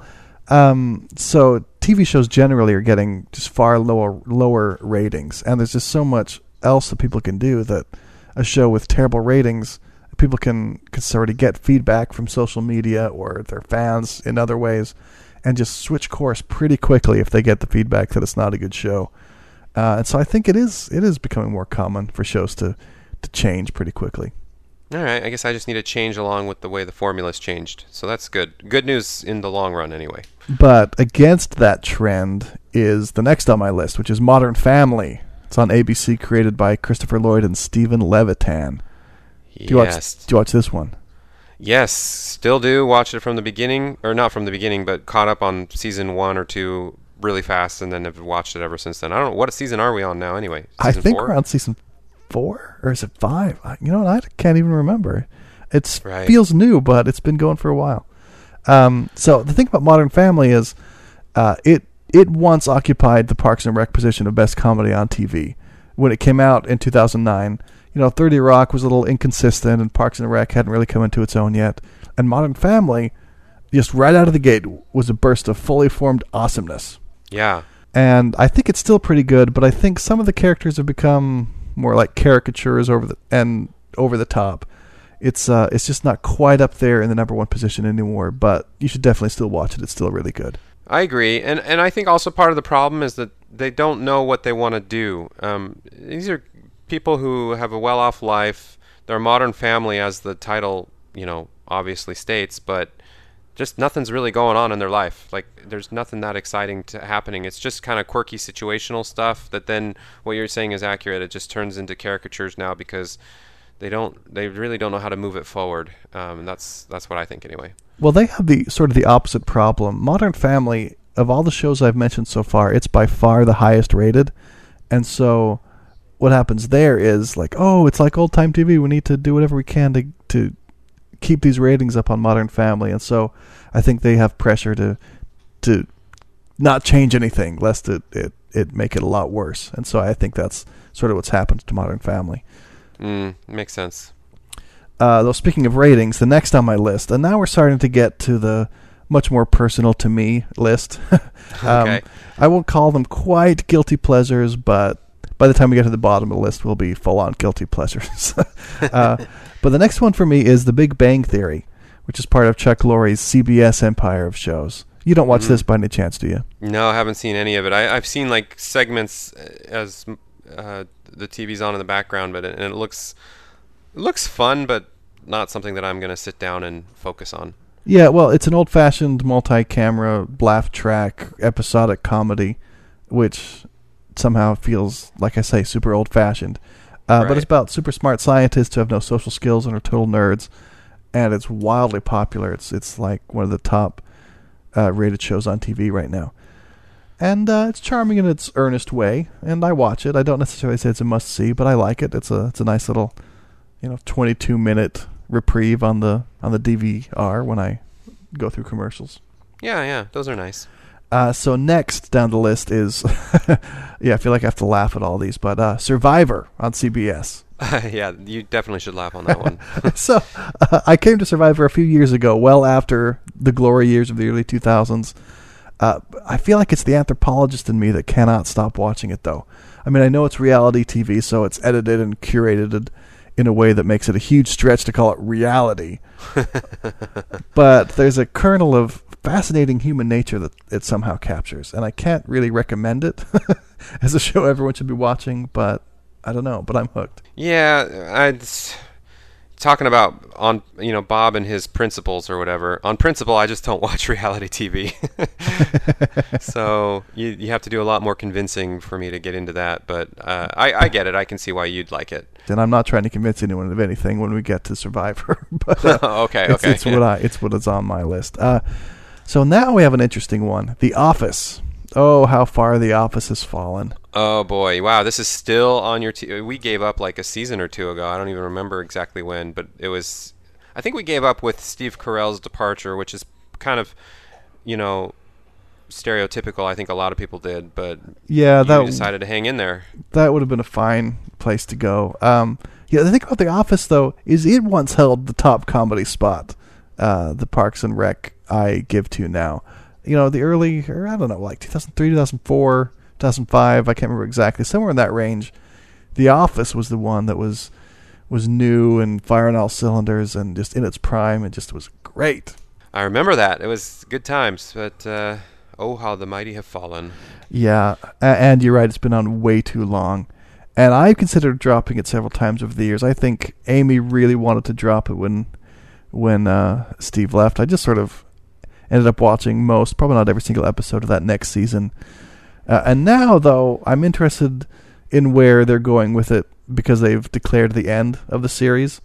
um, so T V shows generally are getting just far lower lower ratings, and there's just so much else that people can do that a show with terrible ratings, people can, can sort of get feedback from social media or their fans in other ways and just switch course pretty quickly if they get the feedback that it's not a good show. Uh, and so I think it is it is becoming more common for shows to, to change pretty quickly. All right, I guess I just need to change along with the way the formula's changed. So that's good. Good news in the long run anyway. But against that trend is the next on my list, which is Modern Family. It's on A B C, created by Christopher Lloyd and Stephen Levitan. Do you, yes. watch, do you watch this one? Yes, still do. Watch it from the beginning, or not from the beginning, but caught up on season one or two really fast, and then have watched it ever since then. I don't know. What season are we on now anyway? Season I think four? we're on season four, or is it five? I- You know what? I can't even remember. It Right. feels new, but it's been going for a while. Um, so the thing about Modern Family is uh, it it once occupied the Parks and Rec position of best comedy on T V. When it came out in two thousand nine, you know, thirty Rock was a little inconsistent, and Parks and Rec hadn't really come into its own yet. And Modern Family, just right out of the gate, was a burst of fully formed awesomeness. Yeah. And I think it's still pretty good, but I think some of the characters have become more like caricatures over the and over the top. It's uh, it's just not quite up there in the number one position anymore. But you should definitely still watch it. It's still really good. I agree, and and I think also part of the problem is that they don't know what they want to do. Um, these are people who have a well-off life. They're a modern family, as the title, you know, obviously states, but just nothing's really going on in their life. Like, there's nothing that exciting to happening. It's just kind of quirky situational stuff that then what you're saying is accurate. It just turns into caricatures now because they don't, they really don't know how to move it forward. Um, and that's that's what I think anyway. Well, they have the sort of the opposite problem. Modern Family, of all the shows I've mentioned so far, it's by far the highest rated. And so what happens there is like, oh, it's like old-time T V. We need to do whatever we can to to keep these ratings up on Modern Family. And so I think they have pressure to to not change anything, lest it, it, it make it a lot worse. And so I think that's sort of what's happened to Modern Family. Mm, makes sense. Uh, though speaking of ratings, the next on my list, and now we're starting to get to the much more personal to me list. um, Okay. I won't call them quite guilty pleasures, but by the time we get to the bottom of the list, we'll be full-on guilty pleasures. uh, but the next one for me is The Big Bang Theory, which is part of Chuck Lorre's C B S empire of shows. You don't watch Mhm. this by any chance, do you? No, I haven't seen any of it. I, I've seen like segments as uh, the T V's on in the background, but it, and it looks it looks fun, but not something that I'm going to sit down and focus on. Yeah, well, it's an old-fashioned multi-camera, laugh-track, episodic comedy, which somehow feels, like I say, super old-fashioned. Uh, Right. But it's about super smart scientists who have no social skills and are total nerds, and it's wildly popular. It's it's like one of the top uh, rated shows on T V right now. And uh, it's charming in its earnest way, and I watch it. I don't necessarily say it's a must-see, but I like it. It's a it's a nice little, you know, twenty-two minute reprieve on the on the D V R when I go through commercials. Yeah, yeah, those are nice. Uh, so next down the list is, yeah, I feel like I have to laugh at all these, but uh, Survivor on C B S. Yeah, you definitely should laugh on that one. So uh, I came to Survivor a few years ago, well after the glory years of the early two thousands. Uh, I feel like it's the anthropologist in me that cannot stop watching it, though. I mean, I know it's reality T V, so it's edited and curated in a way that makes it a huge stretch to call it reality. But there's a kernel of fascinating human nature that it somehow captures, and I can't really recommend it as a show everyone should be watching, but I don't know, but I'm hooked. Yeah, I talking about on you know Bob and his principles or whatever. On principle, I just don't watch reality T V. So you you have to do a lot more convincing for me to get into that. But uh, I I get it. I can see why you'd like it. And I'm not trying to convince anyone of anything when we get to Survivor. But uh, okay, it's, okay. it's what I it's what is on my list. Uh, so now we have an interesting one: The Office. Oh, how far The Office has fallen. Oh boy, wow! This is still on your. T- we gave up like a season or two ago. I don't even remember exactly when, but it was. I think we gave up with Steve Carell's departure, which is kind of, you know, stereotypical. I think a lot of people did, but Yeah, you that decided to hang in there. that would have been a fine place to go. Um, yeah, the thing about The Office, though, is it once held the top comedy spot. Uh, the Parks and Rec I give to now. You know, the early, or I don't know, like two thousand three, two thousand four, two thousand five, I can't remember exactly, somewhere in that range. The Office was the one that was was new and firing all cylinders and just in its prime. It just was great. I remember that. It was good times, but uh, oh, how the mighty have fallen. Yeah, a- and you're right, it's been on way too long. And I considered dropping it several times over the years. I think Amy really wanted to drop it when when uh, Steve left. I just sort of ended up watching most, probably not every single episode of that next season. Uh, and now, though, I'm interested in where they're going with it because they've declared the end of the series.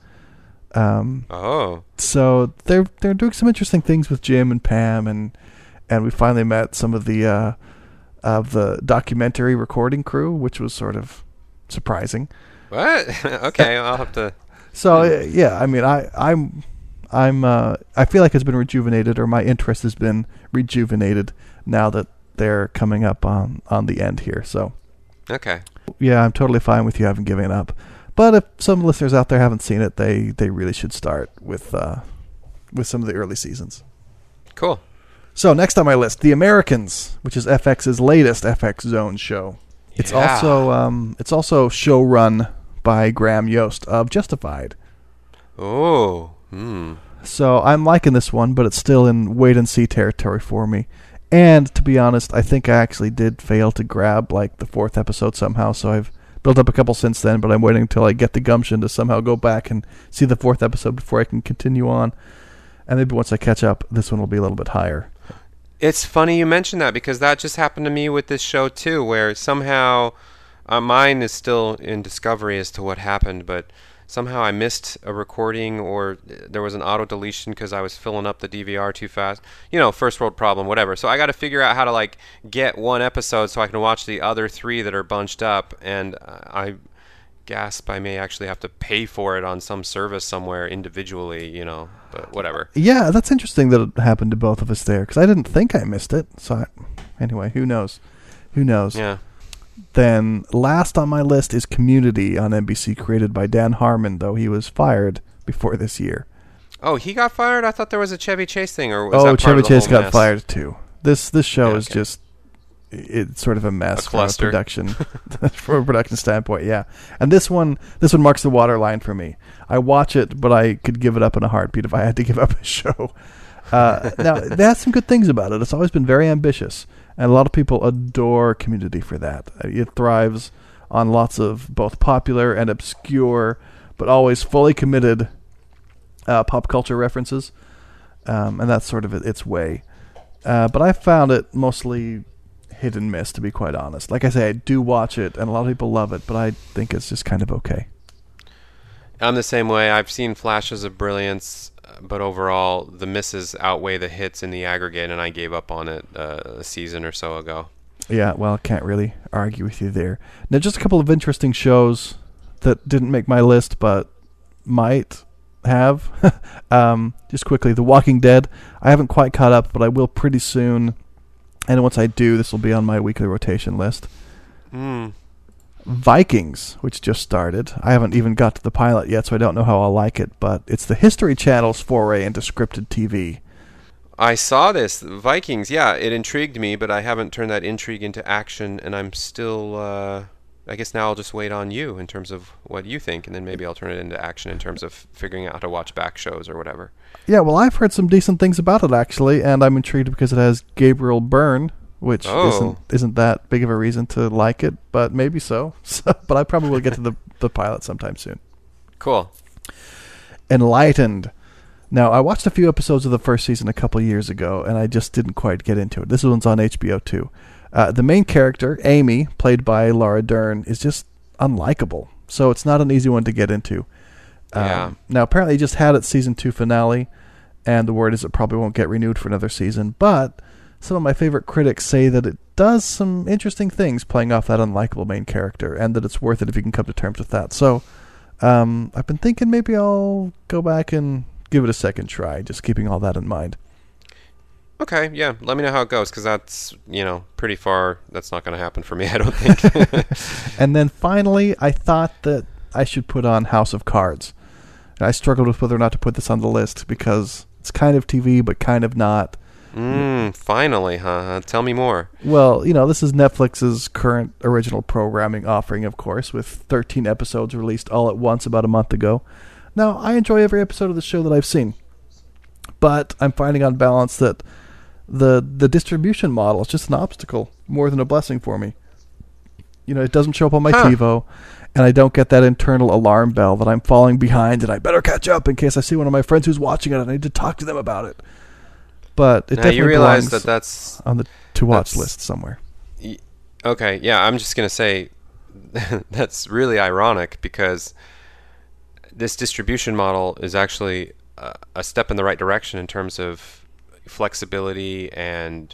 Um, Oh, so they're they're doing some interesting things with Jim and Pam, and and we finally met some of the uh, of the documentary recording crew, which was sort of surprising. what? Okay, I'll have to. So uh, yeah, I mean, I I'm I'm uh, I feel like it's been rejuvenated, or my interest has been rejuvenated now that they're coming up on on the end here. So Okay. yeah, I'm totally fine with you having given up. But if some listeners out there haven't seen it, they, they really should start with uh, with some of the early seasons. Cool. So next on my list, The Americans, which is F X's latest F X Zone show. It's Yeah. also um, it's also show run by Graham Yost of Justified. Oh. Hmm. So I'm liking this one, but it's still in wait and see territory for me. And to be honest, I think I actually did fail to grab like the fourth episode somehow. So I've built up a couple since then, but I'm waiting until I get the gumption to somehow go back and see the fourth episode before I can continue on. And maybe once I catch up, this one will be a little bit higher. It's funny you mention that because that just happened to me with this show too, where somehow uh, mine is still in discovery as to what happened, but somehow I missed a recording or there was an auto deletion because I was filling up the D V R too fast. You know, first world problem, whatever. So I got to figure out how to like get one episode so I can watch the other three that are bunched up, and uh, I gasp I may actually have to pay for it on some service somewhere individually, you know, but whatever. Yeah, that's interesting that it happened to both of us there, because I didn't think I missed it. So I, anyway, who knows? Who knows? Yeah. Then last on my list is Community on N B C, created by Dan Harmon, though he was fired before this year. Oh, he got fired? I thought there was a Chevy Chase thing, or was Oh, that part Chevy of the Chase whole got mess? fired too. This this show Yeah, is okay. just it's sort of a mess A from a cluster. production from a production standpoint. Yeah, and this one this one marks the waterline for me. I watch it, but I could give it up in a heartbeat if I had to give up a show. Uh, now, they have some good things about it. It's always been very ambitious, and a lot of people adore Community for that. It thrives on lots of both popular and obscure, but always fully committed uh, pop culture references, um, and that's sort of its way. Uh, but I found it mostly hit and miss, to be quite honest. Like I say, I do watch it, and a lot of people love it, but I think it's just kind of okay. I'm the same way. I've seen flashes of brilliance, but overall, the misses outweigh the hits in the aggregate, and I gave up on it uh, a season or so ago. Yeah, well, can't really argue with you there. Now, just a couple of interesting shows that didn't make my list, but might have. um, just quickly, The Walking Dead. I haven't quite caught up, but I will pretty soon. And once I do, this will be on my weekly rotation list. Mm. Vikings, which just started. I haven't even got to the pilot yet, so I don't know how I'll like it, but it's the History Channel's foray into scripted T V. I saw this, Vikings, yeah, it intrigued me, but I haven't turned that intrigue into action, and I'm still, uh, I guess now I'll just wait on you in terms of what you think, and then maybe I'll turn it into action in terms of figuring out how to watch back shows or whatever. Yeah, well, I've heard some decent things about it, actually, and I'm intrigued because it has Gabriel Byrne, which oh. isn't isn't that big of a reason to like it, but maybe so. so but I probably will get to the, the pilot sometime soon. Cool. Enlightened. Now, I watched a few episodes of the first season a couple years ago, and I just didn't quite get into it. This one's on H B O too. Uh, the main character, Amy, played by Laura Dern, is just unlikable, so it's not an easy one to get into. Um, yeah. Now, apparently, it just had its season two finale, and the word is it probably won't get renewed for another season, but some of my favorite critics say that it does some interesting things playing off that unlikable main character, and that it's worth it if you can come to terms with that. So um, I've been thinking maybe I'll go back and give it a second try, just keeping all that in mind. Okay, yeah, let me know how it goes, because that's, you know, pretty far. That's not going to happen for me, I don't think. And then finally, I thought that I should put on House of Cards. And I struggled with whether or not to put this on the list, because it's kind of T V, but kind of not. Mm, finally, huh? Tell me more. Well, you know, this is Netflix's current original programming offering, of course, with thirteen episodes released all at once about a month ago. Now, I enjoy every episode of the show that I've seen, but I'm finding on balance that the the distribution model is just an obstacle more than a blessing for me. You know, it doesn't show up on my huh. TiVo, and I don't get that internal alarm bell that I'm falling behind and I better catch up in case I see one of my friends who's watching it and I need to talk to them about it. But it now definitely you realize belongs that that's on the to-watch that's, list somewhere. Y- okay, yeah, I'm just going to say that's really ironic, because this distribution model is actually uh, a step in the right direction in terms of flexibility and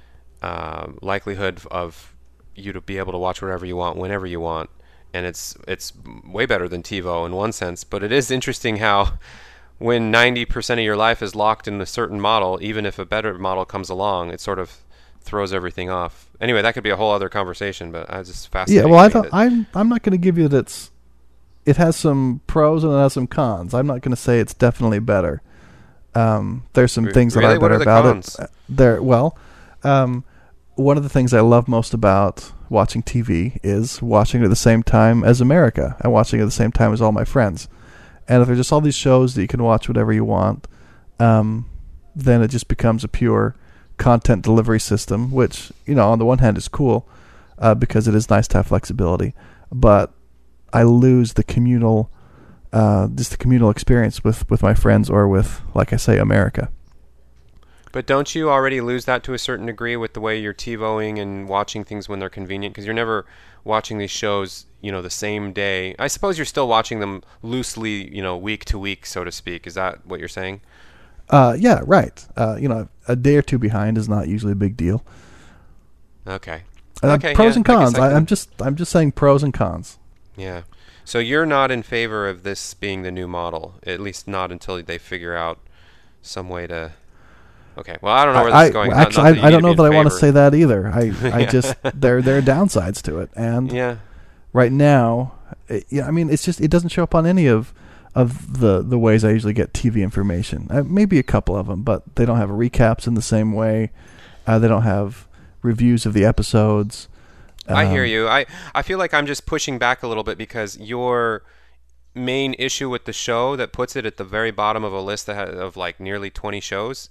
uh, likelihood of you to be able to watch whatever you want whenever you want, and it's it's way better than TiVo in one sense. But it is interesting how when ninety percent of your life is locked in a certain model, even if a better model comes along, it sort of throws everything off. Anyway, that could be a whole other conversation, but I was just fascinated. Yeah, well, I don't, I'm I'm not going to give you that it's it has some pros and it has some cons. I'm not going to say it's definitely better. Um, there's some things really? that are What better are the about cons? it. There, well, um, one of the things I love most about watching T V is watching it at the same time as America and watching it at the same time as all my friends. And if there's just all these shows that you can watch whatever you want, um, then it just becomes a pure content delivery system, which, you know, on the one hand is cool uh, because it is nice to have flexibility, but I lose the communal, uh, just the communal experience with, with my friends or with, like I say, America. But don't you already lose that to a certain degree with the way you're TiVoing and watching things when they're convenient? Because you're never watching these shows, you know, the same day. I suppose you're still watching them loosely, you know, week to week, so to speak. Is that what you're saying? Uh, yeah, right. Uh, you know, a day or two behind is not usually a big deal. Okay. Uh, okay. Pros yeah, and cons. I I, I'm just, I'm just saying pros and cons. Yeah. So you're not in favor of this being the new model, at least not until they figure out some way to. Okay. Well, I don't know where this I, is going. Well, Not- actually, not that you I, I need don't know be that in I want to favor. say that either. I, I Yeah. just there there are downsides to it, and Yeah. right now, it, yeah, I mean, it's just it doesn't show up on any of of the the ways I usually get T V information. Uh, maybe a couple of them, but they don't have recaps in the same way. Uh, they don't have reviews of the episodes. I hear Um, you. I, I feel like I'm just pushing back a little bit, because your main issue with the show that puts it at the very bottom of a list that ha- of like nearly twenty shows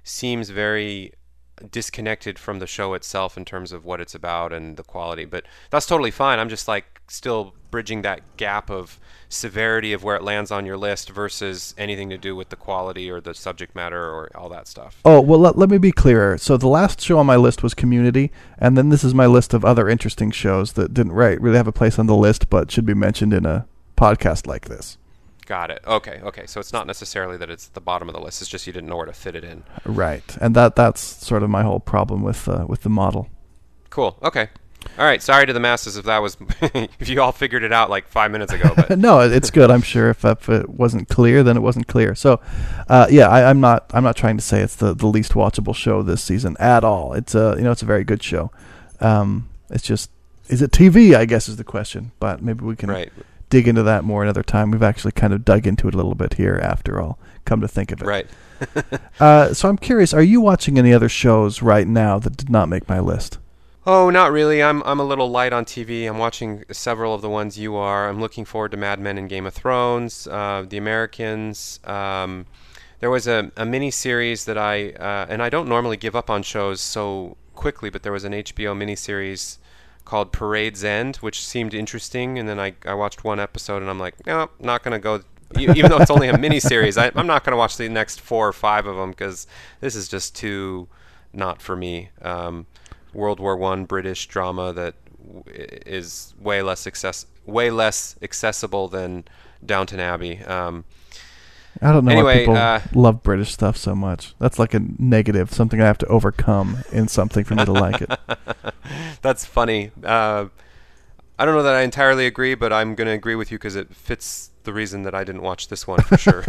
seems very disconnected from the show itself in terms of what it's about and the quality. But that's totally fine. I'm just like still bridging that gap of severity of where it lands on your list versus anything to do with the quality or the subject matter or all that stuff. Oh, well, let, let me be clearer. So the last show on my list was Community, and then this is my list of other interesting shows that didn't right, really have a place on the list but should be mentioned in a podcast like this. Got it. Okay, okay. So it's not necessarily that it's at the bottom of the list. It's just you didn't know where to fit it in. Right. And that that's sort of my whole problem with uh, with the model. Cool. Okay. All right. Sorry to the masses if that was if you all figured it out like five minutes ago. But no, it's good. I'm sure if, if it wasn't clear, then it wasn't clear. So, uh, yeah, I, I'm not I'm not trying to say it's the, the least watchable show this season at all. It's a you know it's a very good show. Um, it's just is it T V? I guess is the question. But maybe we can. Right. dig into that more another time. We've actually kind of dug into it a little bit here after all, come to think of it. Right. uh, so I'm curious, are you watching any other shows right now that did not make my list? Oh, not really. I'm I'm a little light on T V. I'm watching several of the ones you are. I'm looking forward to Mad Men and Game of Thrones, uh, The Americans. Um, there was a, a mini-series that I, uh, and I don't normally give up on shows so quickly, but there was an H B O mini-series called Parade's End, which seemed interesting, and then I, I watched one episode, and I'm like, no, not going to go, even though it's only a mini-series, I, I'm not going to watch the next four or five of them, because this is just too not for me. Um, World War One British drama that is way less access, way less accessible than Downton Abbey. Um, I don't know anyway, why people uh, love British stuff so much. That's like a negative, something I have to overcome in something for me to like it. That's funny. Uh, I don't know that I entirely agree, but I'm going to agree with you because it fits the reason that I didn't watch this one for sure.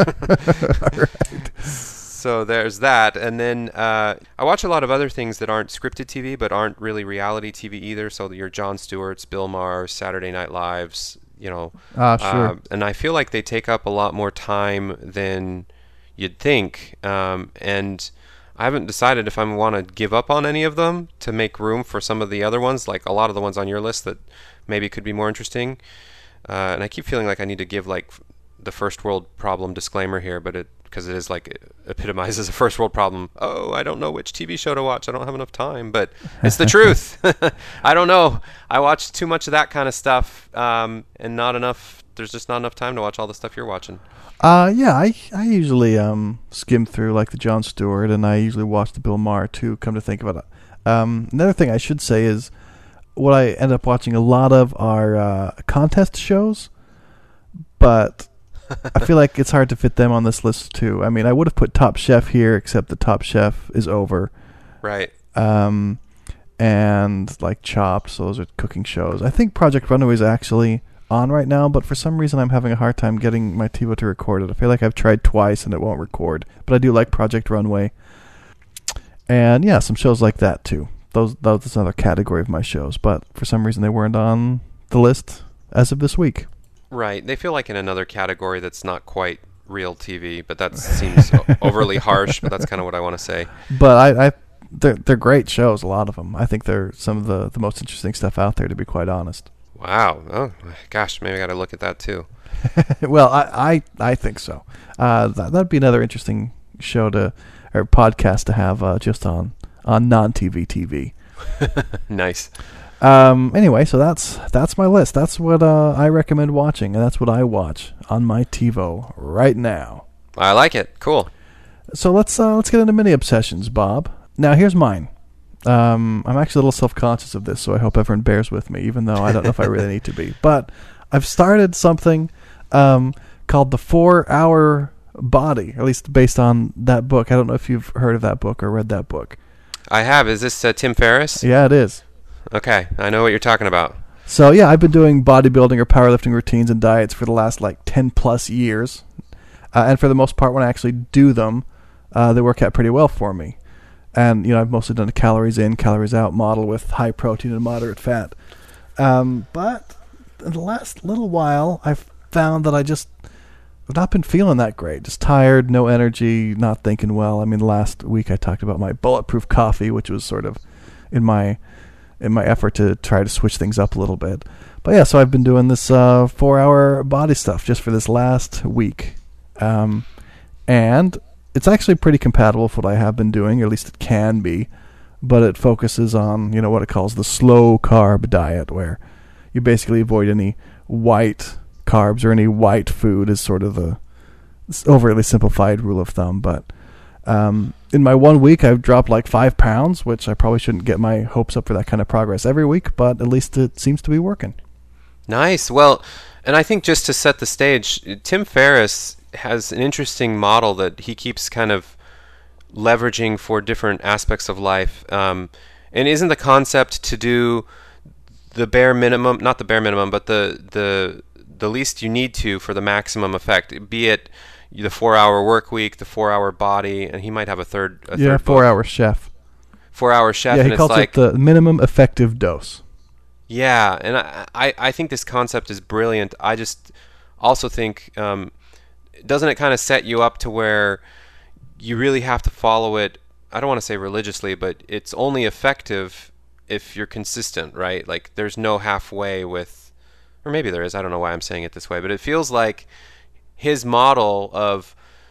Right. So there's that. And then uh, I watch a lot of other things that aren't scripted T V, but aren't really reality T V either. So your Jon Stewart's, Bill Maher's, Saturday Night Live's, you know. Ah, sure. Uh, and I feel like they take up a lot more time than you'd think. Um, and I haven't decided if I want to give up on any of them to make room for some of the other ones, like a lot of the ones on your list that maybe could be more interesting. Uh, and I keep feeling like I need to give like the first world problem disclaimer here, but it because it is like it epitomizes a first world problem. Oh, I don't know which T V show to watch. I don't have enough time, but it's the truth. I don't know. I watch too much of that kind of stuff, um, and not enough. There's just not enough time to watch all the stuff you're watching. Uh, yeah, I I usually um skim through like the Jon Stewart, and I usually watch the Bill Maher too. Come to think of it, um, another thing I should say is what I end up watching a lot of are uh, contest shows, but I feel like it's hard to fit them on this list too. I mean, I would have put Top Chef here, except the Top Chef is over. Right. Um, and like Chopped, so those are cooking shows. I think Project Runway is actually on right now, but for some reason I'm having a hard time getting my TiVo to record it. I feel like I've tried twice and it won't record, but I do like Project Runway. And yeah, some shows like that too. Those, that's another category of my shows, but for some reason they weren't on the list as of this week. Right. They feel like in another category that's not quite real T V, but that seems overly harsh, but that's kind of what I want to say. But I, I they're, they're great shows, a lot of them. I think they're some of the, the most interesting stuff out there, to be quite honest. Wow. Oh, gosh, maybe I got to look at that too. Well, I, I, I think so. Uh, that, that'd be another interesting show to, or podcast to have uh, just on, on non-T V T V. Nice. Um, anyway, so that's that's my list. That's what uh, I recommend watching, and that's what I watch on my TiVo right now. I like it. Cool. So let's uh, let's get into mini obsessions, Bob. Now here's mine. Um, I'm actually a little self-conscious of this, so I hope everyone bears with me, even though I don't know if I really need to be. But I've started something um, called the Four-Hour Body, or at least based on that book. I don't know if you've heard of that book or read that book. I have. Is this uh, Tim Ferriss? Yeah, it is. Okay, I know what you're talking about. So yeah, I've been doing bodybuilding or powerlifting routines and diets for the last like ten plus years, uh, and for the most part, when I actually do them, uh, they work out pretty well for me. And you know, I've mostly done a calories in, calories out model with high protein and moderate fat. Um, but in the last little while, I've found that I just have not been feeling that great. Just tired, no energy, not thinking well. I mean, last week I talked about my bulletproof coffee, which was sort of in my in my effort to try to switch things up a little bit. But yeah, so I've been doing this uh, four-hour body stuff just for this last week. Um, and it's actually pretty compatible with what I have been doing, or at least it can be. But it focuses on, you know, what it calls the slow carb diet, where you basically avoid any white carbs or any white food is sort of the overly simplified rule of thumb. But um, in my one week, I've dropped like five pounds, which I probably shouldn't get my hopes up for that kind of progress every week, but at least it seems to be working. Nice. Well, and I think just to set the stage, Tim Ferriss has an interesting model that he keeps kind of leveraging for different aspects of life. Um, and isn't the concept to do the bare minimum, not the bare minimum, but the the the least you need to for the maximum effect, be it the four-hour work week, the four-hour body, and he might have a third a Yeah, third four-hour chef. Four-hour chef, Yeah, he and calls it's like it the minimum effective dose. Yeah, and I, I, I think this concept is brilliant. I just also think, um, doesn't it kind of set you up to where you really have to follow it, I don't want to say religiously, but it's only effective if you're consistent, right? Like there's no halfway with, or maybe there is, I don't know why I'm saying it this way, but it feels like his model of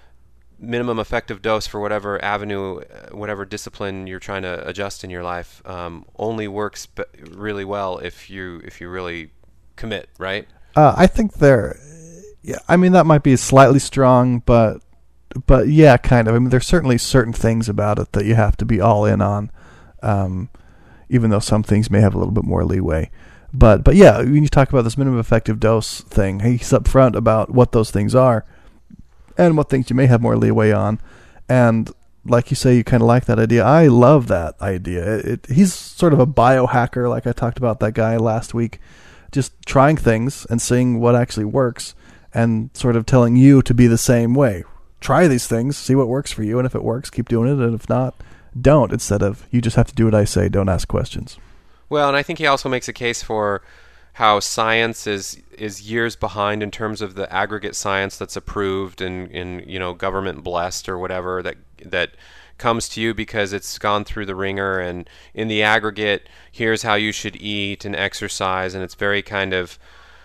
minimum effective dose for whatever avenue, whatever discipline you're trying to adjust in your life, um, only works b- really well if you if you really commit, right? Uh, I think there, yeah. I mean, that might be slightly strong, but but yeah, kind of. I mean, there's certainly certain things about it that you have to be all in on, um, even though some things may have a little bit more leeway. But but yeah, when you talk about this minimum effective dose thing, he's upfront about what those things are and what things you may have more leeway on. And like you say, you kind of like that idea. I love that idea. It, it, he's sort of a biohacker, like I talked about that guy last week, just trying things and seeing what actually works and sort of telling you to be the same way. Try these things, see what works for you, and if it works, keep doing it, and if not, don't, instead of you just have to do what I say, don't ask questions. Well, and I think he also makes a case for how science is is years behind in terms of the aggregate science that's approved and, and you know, government blessed or whatever that that comes to you because it's gone through the ringer, and in the aggregate, here's how you should eat and exercise, and it's very kind of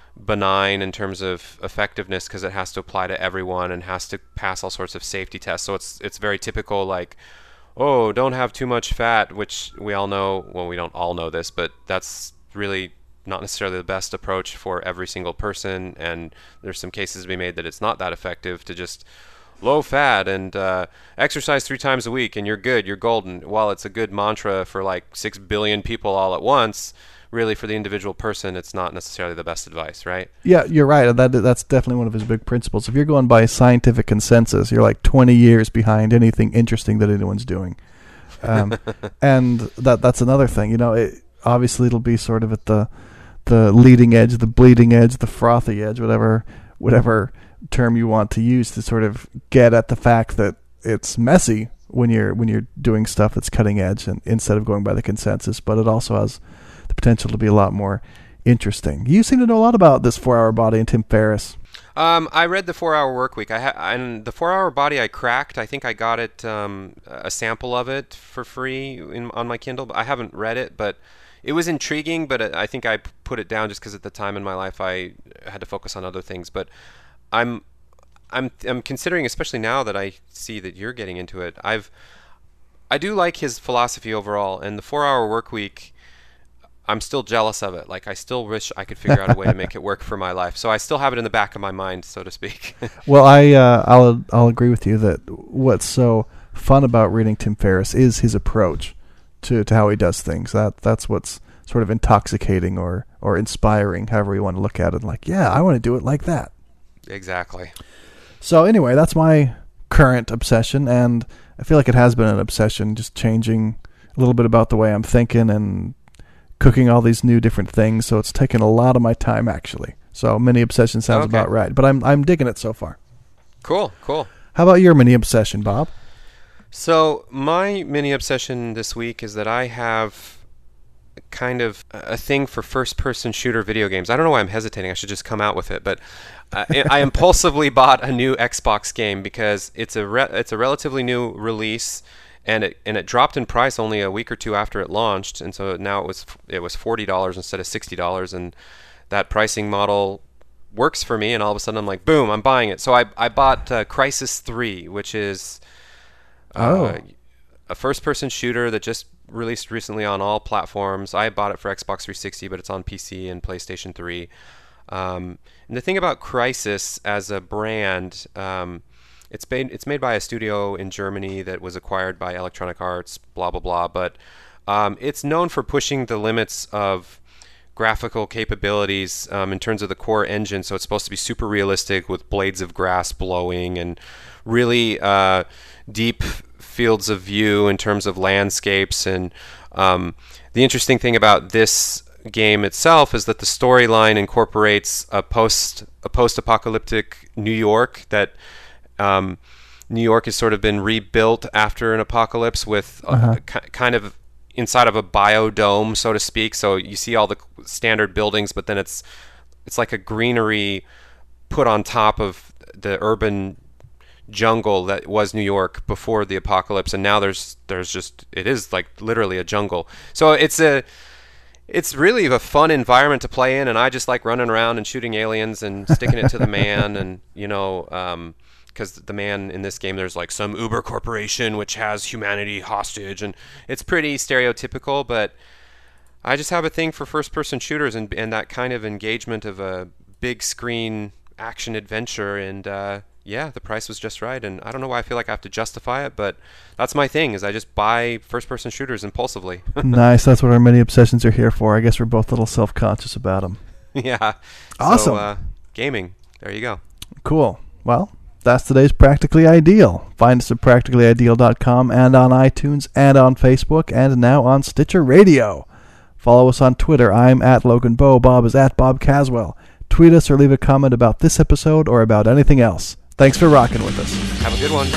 benign in terms of effectiveness because it has to apply to everyone and has to pass all sorts of safety tests. So it's it's very typical, like, oh, don't have too much fat, which we all know, well, we don't all know this, but that's really not necessarily the best approach for every single person, and there's some cases to be made that it's not that effective to just low fat and uh, exercise three times a week and you're good, you're golden. While it's a good mantra for like six billion people all at once, really for the individual person, it's not necessarily the best advice, right? Yeah, you're right. That That's definitely one of his big principles. If you're going by scientific consensus, you're like twenty years behind anything interesting that anyone's doing. Um, and that that's another thing. You know, it, obviously it'll be sort of at the the leading edge, the bleeding edge, the frothy edge, whatever whatever term you want to use to sort of get at the fact that it's messy when you're when you're doing stuff that's cutting edge, and instead of going by the consensus, but it also has the potential to be a lot more interesting. You seem to know a lot about this four-hour body and Tim Ferriss. Um, I read the four-hour work week. I ha- and the four-hour body I cracked. I think I got it um, a sample of it for free in, on my Kindle. But I haven't read it, but it was intriguing. But I think I put it down just because at the time in my life I had to focus on other things. But I'm I'm I'm considering, especially now that I see that you're getting into it. I've I do like his philosophy overall, and the four-hour work week, I'm still jealous of it. Like, I still wish I could figure out a way to make it work for my life. So I still have it in the back of my mind, so to speak. Well, I uh, I'll I'll agree with you that what's so fun about reading Tim Ferriss is his approach to, to how he does things. That that's what's sort of intoxicating or or inspiring, however you want to look at it. Like, yeah, I want to do it like that. Exactly. So anyway, that's my current obsession, and I feel like it has been an obsession, just changing a little bit about the way I'm thinking and cooking all these new different things. So it's taken a lot of my time, actually. So mini obsession sounds okay. about right, but I'm I'm digging it so far. Cool, cool. How about your mini obsession, Bob? So my mini obsession this week is that I have kind of a thing for first-person shooter video games. I don't know why I'm hesitating. I should just come out with it, but I, I impulsively bought a new Xbox game because it's a re- it's a relatively new release, and it and it dropped in price only a week or two after it launched, and so now it was it was forty dollars instead of sixty dollars, and that pricing model works for me. And all of a sudden, I'm like, boom, I'm buying it. So I I bought uh, Crysis three, which is Oh. Uh, a first-person shooter that just released recently on all platforms. I bought it for Xbox three sixty, but it's on P C and PlayStation three. Um, and the thing about Crysis as a brand, um, it's made it's made by a studio in Germany that was acquired by Electronic Arts, blah blah blah. But um, it's known for pushing the limits of graphical capabilities um, in terms of the core engine. So it's supposed to be super realistic with blades of grass blowing and really uh, deep fields of view in terms of landscapes. And um, the interesting thing about this game itself is that the storyline incorporates a post a post-apocalyptic New York that um, New York has sort of been rebuilt after an apocalypse with Uh-huh. a, ki- kind of inside of a biodome, so to speak. So you see all the standard buildings, but then it's it's like a greenery put on top of the urban jungle that was New York before the apocalypse, and now there's there's just it is like literally a jungle. So it's a it's really a fun environment to play in, and I just like running around and shooting aliens and sticking it to the man, and you know, um, because the man in this game, there's like some Uber corporation which has humanity hostage, and it's pretty stereotypical, but I just have a thing for first-person shooters and and that kind of engagement of a big screen action adventure, and uh, yeah, the price was just right, and I don't know why I feel like I have to justify it, but that's my thing, is I just buy first-person shooters impulsively. Nice. That's what our many obsessions are here for. I guess we're both a little self-conscious about them. Yeah. Awesome. So, uh, gaming. There you go. Cool. Well, that's today's Practically Ideal. Find us at practically ideal dot com and on iTunes and on Facebook and now on Stitcher Radio. Follow us on Twitter. I'm at Logan Bow. Bob is at Bob Caswell. Tweet us or leave a comment about this episode or about anything else. Thanks for rocking with us. Have a good one.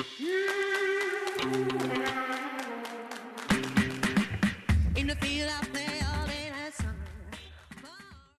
In the field I